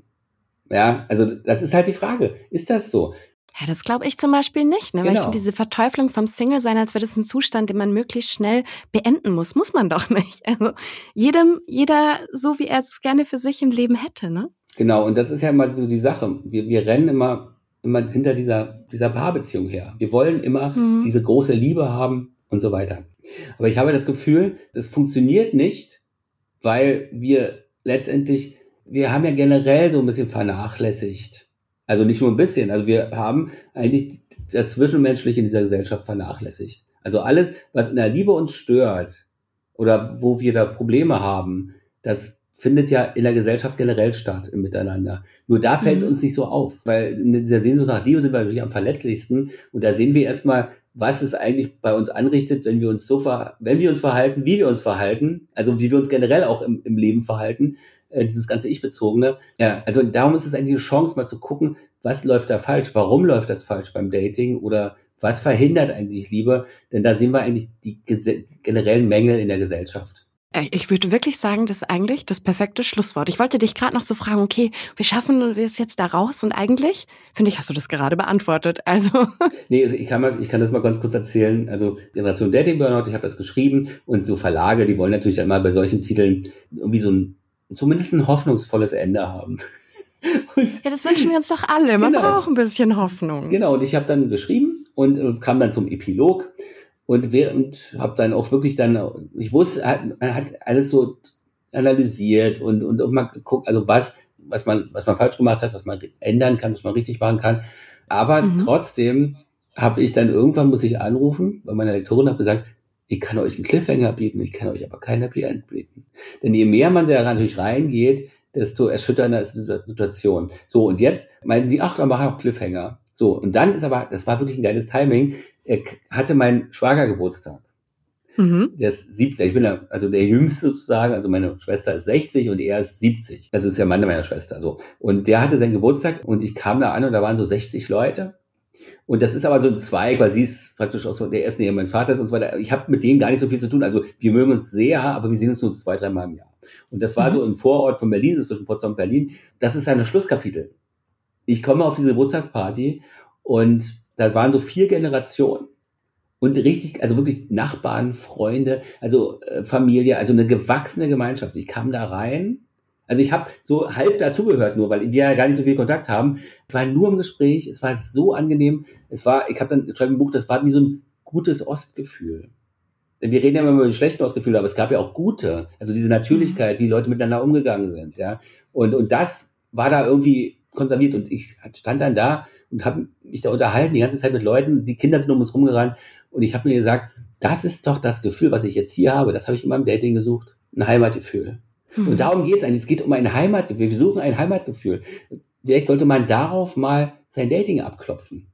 Ja, also das ist halt die Frage. Ist das so? Ja, das glaube ich zum Beispiel nicht, ne? Genau. Weil ich finde, diese Verteuflung vom Single-Sein, als wäre das ein Zustand, den man möglichst schnell beenden muss, muss man doch nicht. Also jedem, jeder so, wie er es gerne für sich im Leben hätte, ne? Genau, und das ist ja immer so die Sache. Wir, wir rennen immer, immer hinter dieser, dieser Paarbeziehung her. Wir wollen immer hm. diese große Liebe haben und so weiter. Aber ich habe das Gefühl, das funktioniert nicht, weil wir letztendlich, wir haben ja generell so ein bisschen vernachlässigt. Also nicht nur ein bisschen, also wir haben eigentlich das Zwischenmenschliche in dieser Gesellschaft vernachlässigt. Also alles, was in der Liebe uns stört oder wo wir da Probleme haben, das findet ja in der Gesellschaft generell statt im Miteinander. Nur da fällt es mhm. uns nicht so auf, weil in dieser Sehnsucht nach Liebe sind wir natürlich am verletzlichsten und da sehen wir erstmal, was es eigentlich bei uns anrichtet, wenn wir uns so ver- wenn wir uns verhalten, wie wir uns verhalten, also wie wir uns generell auch im, im Leben verhalten, äh, dieses ganze Ich-Bezogene. Ja, also darum ist es eigentlich eine Chance, mal zu gucken, was läuft da falsch, warum läuft das falsch beim Dating oder was verhindert eigentlich Liebe, denn da sehen wir eigentlich die ges- generellen Mängel in der Gesellschaft. Ich würde wirklich sagen, das ist eigentlich das perfekte Schlusswort. Ich wollte dich gerade noch so fragen, okay, wie schaffen wir es jetzt da raus? Und eigentlich, finde ich, hast du das gerade beantwortet. Also Nee, also ich kann mal, ich kann das mal ganz kurz erzählen. Also Generation Dating Burnout, ich habe das geschrieben und so Verlage, die wollen natürlich einmal bei solchen Titeln irgendwie so ein, zumindest ein hoffnungsvolles Ende haben. Und ja, das wünschen wir uns doch alle. Man genau. braucht ein bisschen Hoffnung. Genau, und ich habe dann geschrieben und, und kam dann zum Epilog. Und, und habe dann auch wirklich dann, ich wusste, man hat alles so analysiert und, und auch mal geguckt, also was, was man, was man falsch gemacht hat, was man ändern kann, was man richtig machen kann. Aber mhm. trotzdem habe ich dann irgendwann muss ich anrufen, weil meine Lektorin hat gesagt, ich kann euch einen Cliffhanger bieten, ich kann euch aber kein Happy End bieten. Denn je mehr man da natürlich reingeht, desto erschütternder ist die Situation. So, und jetzt meinen sie, ach, dann machen wir auch Cliffhanger. So, und dann ist aber, das war wirklich ein geiles Timing, er hatte meinen Schwager Geburtstag. Mhm. Der ist siebzig, ich bin der, also der Jüngste sozusagen, also meine Schwester ist sechzig und er ist siebzig. Also ist der Mann meiner Schwester, so. Und der hatte seinen Geburtstag und ich kam da an und da waren so sechzig Leute. Und das ist aber so ein Zweig, weil sie ist praktisch aus der ersten Ehe meines Vaters und so weiter. Ich habe mit denen gar nicht so viel zu tun. Also wir mögen uns sehr, aber wir sehen uns nur zwei, drei Mal im Jahr. Und das war mhm. so im Vorort von Berlin, das ist zwischen Potsdam und Berlin. Das ist ein Schlusskapitel. Ich komme auf diese Geburtstagsparty und da waren so vier Generationen und richtig, also wirklich Nachbarn, Freunde, also äh, Familie, also eine gewachsene Gemeinschaft. Ich kam da rein, also ich habe so halb dazugehört nur, weil wir ja gar nicht so viel Kontakt haben. Ich war nur im Gespräch, es war so angenehm. Es war, ich habe dann ich schreibe ein Buch, das war wie so ein gutes Ostgefühl. Wir reden ja immer über die schlechten Ostgefühle, aber es gab ja auch gute, also diese Natürlichkeit, wie Leute miteinander umgegangen sind, ja. Und und das war da irgendwie konserviert und ich stand dann da und habe mich da unterhalten, die ganze Zeit mit Leuten, die Kinder sind um uns rumgerannt und ich habe mir gesagt, das ist doch das Gefühl, was ich jetzt hier habe, das habe ich immer im Dating gesucht, ein Heimatgefühl. Hm. Und darum geht es eigentlich, es geht um ein Heimatgefühl, wir suchen ein Heimatgefühl. Vielleicht sollte man darauf mal sein Dating abklopfen.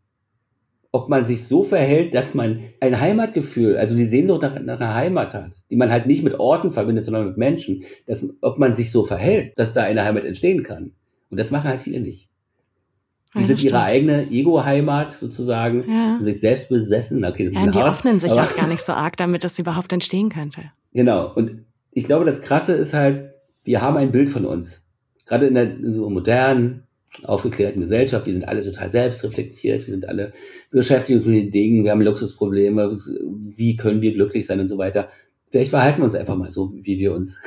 Ob man sich so verhält, dass man ein Heimatgefühl, also die Sehnsucht nach, nach einer Heimat hat, die man halt nicht mit Orten verbindet, sondern mit Menschen, dass, ob man sich so verhält, dass da eine Heimat entstehen kann. Und das machen halt viele nicht. Die ja, sind ihre eigene Ego-Heimat sozusagen, ja. und sich selbst besessen. Okay, das ja, ist und die hart, öffnen sich auch gar nicht so arg, damit das überhaupt entstehen könnte. Genau. Und ich glaube, das Krasse ist halt, wir haben ein Bild von uns. Gerade in der in so modernen, aufgeklärten Gesellschaft, wir sind alle total selbstreflektiert, wir sind alle, wir beschäftigen uns mit den Dingen, wir haben Luxusprobleme, wie können wir glücklich sein und so weiter. Vielleicht verhalten wir uns einfach mal so, wie wir uns,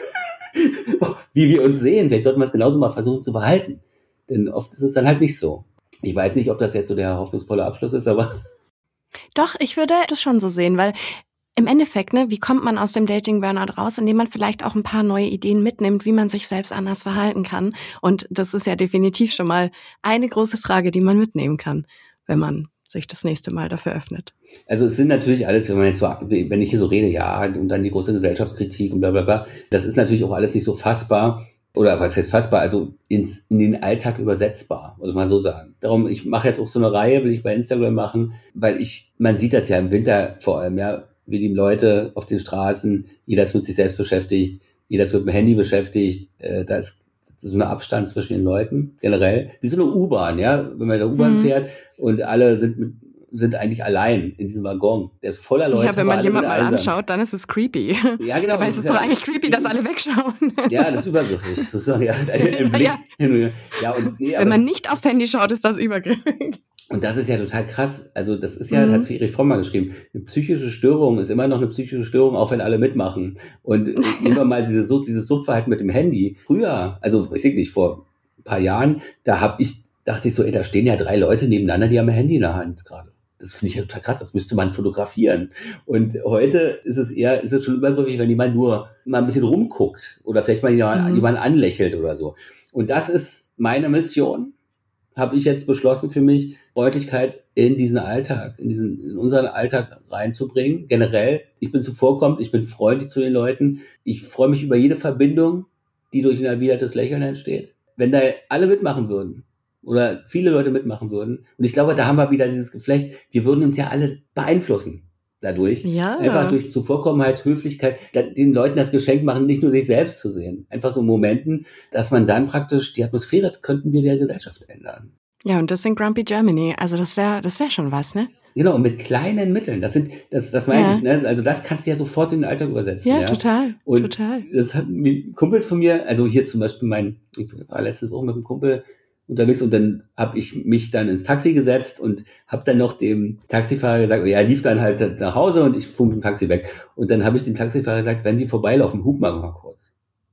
wie wir uns sehen. Vielleicht sollten wir es genauso mal versuchen zu verhalten. Denn oft ist es dann halt nicht so. Ich weiß nicht, ob das jetzt so der hoffnungsvolle Abschluss ist, aber... Doch, ich würde das schon so sehen, weil im Endeffekt, ne, wie kommt man aus dem Dating-Burnout raus, indem man vielleicht auch ein paar neue Ideen mitnimmt, wie man sich selbst anders verhalten kann. Und das ist ja definitiv schon mal eine große Frage, die man mitnehmen kann, wenn man sich das nächste Mal dafür öffnet. Also es sind natürlich alles, wenn man jetzt so, wenn ich hier so rede, ja, und dann die große Gesellschaftskritik und bla bla bla, das ist natürlich auch alles nicht so fassbar. Oder was heißt fassbar, also ins, in den Alltag übersetzbar, muss man so sagen. Darum, ich mache jetzt auch so eine Reihe, will ich bei Instagram machen, weil ich, man sieht das ja im Winter vor allem, ja, wie die Leute auf den Straßen, jeder ist mit sich selbst beschäftigt, jeder ist mit dem Handy beschäftigt, äh, da ist so ein Abstand zwischen den Leuten, generell, wie so eine U-Bahn, ja, wenn man in der U-Bahn mhm. fährt und alle sind mit, sind eigentlich allein in diesem Waggon. Der ist voller Leute. Ja, wenn man jemanden mal einsam. anschaut, dann ist es creepy. Ja, genau. Dabei ist es doch ja, eigentlich creepy, dass alle wegschauen. Ja, das ist übergriffig. Das ist doch, ja, im Blick. Ja. Ja, und, nee, wenn man nicht aufs Handy schaut, ist das übergriffig. Und das ist ja total krass. Also das ist ja, mhm. hat Friedrich Fromm mal geschrieben, eine psychische Störung ist immer noch eine psychische Störung, auch wenn alle mitmachen. Und immer mal diese Sucht, dieses Suchtverhalten mit dem Handy. Früher, also ich weiß nicht, vor ein paar Jahren, da habe ich, dachte ich so, ey, da stehen ja drei Leute nebeneinander, die haben ein Handy in der Hand gerade. Das finde ich ja total krass, das müsste man fotografieren. Und heute ist es eher, ist es schon übergriffig, wenn jemand nur mal ein bisschen rumguckt oder vielleicht mal jemand, mhm. jemanden anlächelt oder so. Und das ist meine Mission, habe ich jetzt beschlossen für mich, Freundlichkeit in diesen Alltag, in diesen, in unseren Alltag reinzubringen. Generell, ich bin zuvorkommend, ich bin freundlich zu den Leuten. Ich freue mich über jede Verbindung, die durch ein erwidertes Lächeln entsteht. Wenn da alle mitmachen würden oder viele Leute mitmachen würden, und ich glaube, da haben wir wieder dieses Geflecht, wir würden uns ja alle beeinflussen dadurch. Ja. Einfach durch Zuvorkommenheit, Höflichkeit, den Leuten das Geschenk machen, nicht nur sich selbst zu sehen. Einfach so Momenten, dass man dann praktisch die Atmosphäre, könnten wir der Gesellschaft ändern. Ja, und das in Grumpy Germany. Also das wäre das wäre schon was, ne? Genau, und mit kleinen Mitteln. Das sind, das, das meine ja. ich, ne? Also das kannst du ja sofort in den Alltag übersetzen. Ja, ja? total. Und total. Das hat mir Kumpels von mir, also hier zum Beispiel mein, ich war letztes Woche mit einem Kumpel unterwegs und dann habe ich mich dann ins Taxi gesetzt und habe dann noch dem Taxifahrer gesagt, ja, er lief dann halt nach Hause und ich fuhr mit dem Taxi weg. Und dann habe ich dem Taxifahrer gesagt, wenn die vorbeilaufen, hup mal, mal kurz.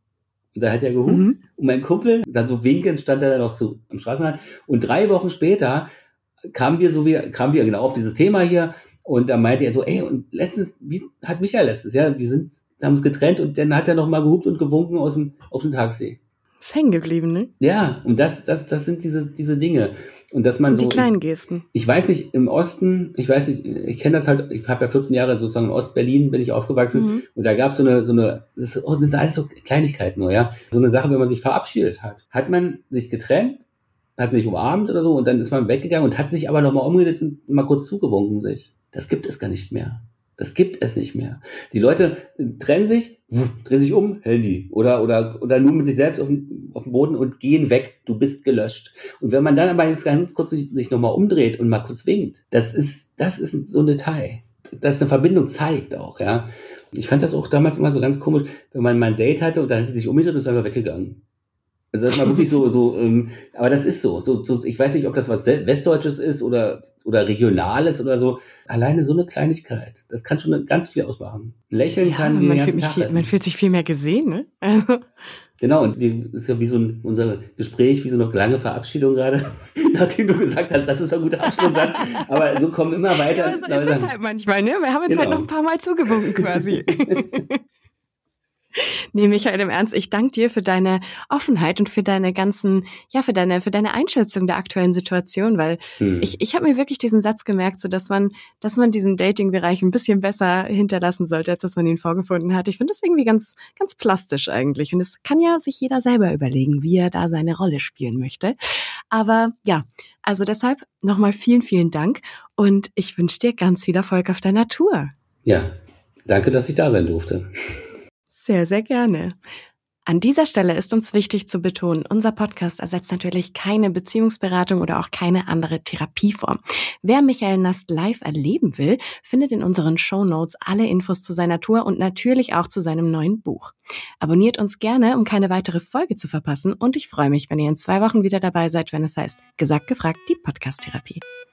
Und da hat er gehupt mhm. und mein Kumpel, so winkend, stand er dann noch zu, am Straßenrand. Und drei Wochen später kamen wir so wie, kamen wir genau auf dieses Thema hier und da meinte er so, ey, und letztens, wie hat Michael letztens, ja, wir sind, haben uns getrennt und dann hat er noch mal gehupt und gewunken aus dem, aus dem Taxi. Ist hängen geblieben, ne? Ja, und das, das, das sind diese, diese Dinge. Und dass man das sind so, die kleinen Gesten. Ich, ich weiß nicht, im Osten, ich weiß nicht, ich kenne das halt, ich habe ja vierzehn Jahre sozusagen in Ostberlin bin ich aufgewachsen mhm. und da gab es so eine, so eine, das sind alles so Kleinigkeiten nur, ja. So eine Sache, wenn man sich verabschiedet hat. Hat man sich getrennt, hat mich umarmt oder so und dann ist man weggegangen und hat sich aber nochmal umgedreht und mal kurz zugewunken sich. Das gibt es gar nicht mehr. Das gibt es nicht mehr. Die Leute trennen sich, drehen sich um, Handy oder oder oder nur mit sich selbst auf dem, auf dem Boden und gehen weg. Du bist gelöscht. Und wenn man dann aber jetzt ganz kurz sich nochmal umdreht und mal kurz winkt, das ist das ist so ein Detail, das eine Verbindung zeigt auch, ja. Ich fand das auch damals immer so ganz komisch, wenn man mal ein Date hatte und dann hat sie sich umgedreht und ist einfach weggegangen. Also das war wirklich so, so, ähm, aber das ist so, so, so. Ich weiß nicht, ob das was Westdeutsches ist oder oder Regionales oder so. Alleine so eine Kleinigkeit, das kann schon ganz viel ausmachen. Lächeln ja, kann man den fühlt, ganzen Tag viel, man fühlt sich viel mehr gesehen, ne? Also. Genau, und das ist ja wie so ein, unser Gespräch, wie so eine lange Verabschiedung gerade, nachdem du gesagt hast, das ist ein guter Abschlusssatz. Aber so kommen immer weiter. Ja, aber so ist es halt manchmal, ne? Wir haben jetzt genau. halt noch ein paar Mal zugewunken quasi. Nee, Michael, im Ernst, ich danke dir für deine Offenheit und für deine ganzen, ja, für deine, für deine Einschätzung der aktuellen Situation, weil hm. ich, ich habe mir wirklich diesen Satz gemerkt, so dass man, dass man diesen Dating-Bereich ein bisschen besser hinterlassen sollte, als dass man ihn vorgefunden hat. Ich finde das irgendwie ganz, ganz plastisch eigentlich. Und es kann ja sich jeder selber überlegen, wie er da seine Rolle spielen möchte. Aber ja, also deshalb nochmal vielen, vielen Dank und ich wünsche dir ganz viel Erfolg auf deiner Tour. Ja, danke, dass ich da sein durfte. Sehr, sehr gerne. An dieser Stelle ist uns wichtig zu betonen, unser Podcast ersetzt natürlich keine Beziehungsberatung oder auch keine andere Therapieform. Wer Michael Nast live erleben will, findet in unseren Shownotes alle Infos zu seiner Tour und natürlich auch zu seinem neuen Buch. Abonniert uns gerne, um keine weitere Folge zu verpassen und ich freue mich, wenn ihr in zwei Wochen wieder dabei seid, wenn es heißt Gesagt, gefragt, die Podcast-Therapie.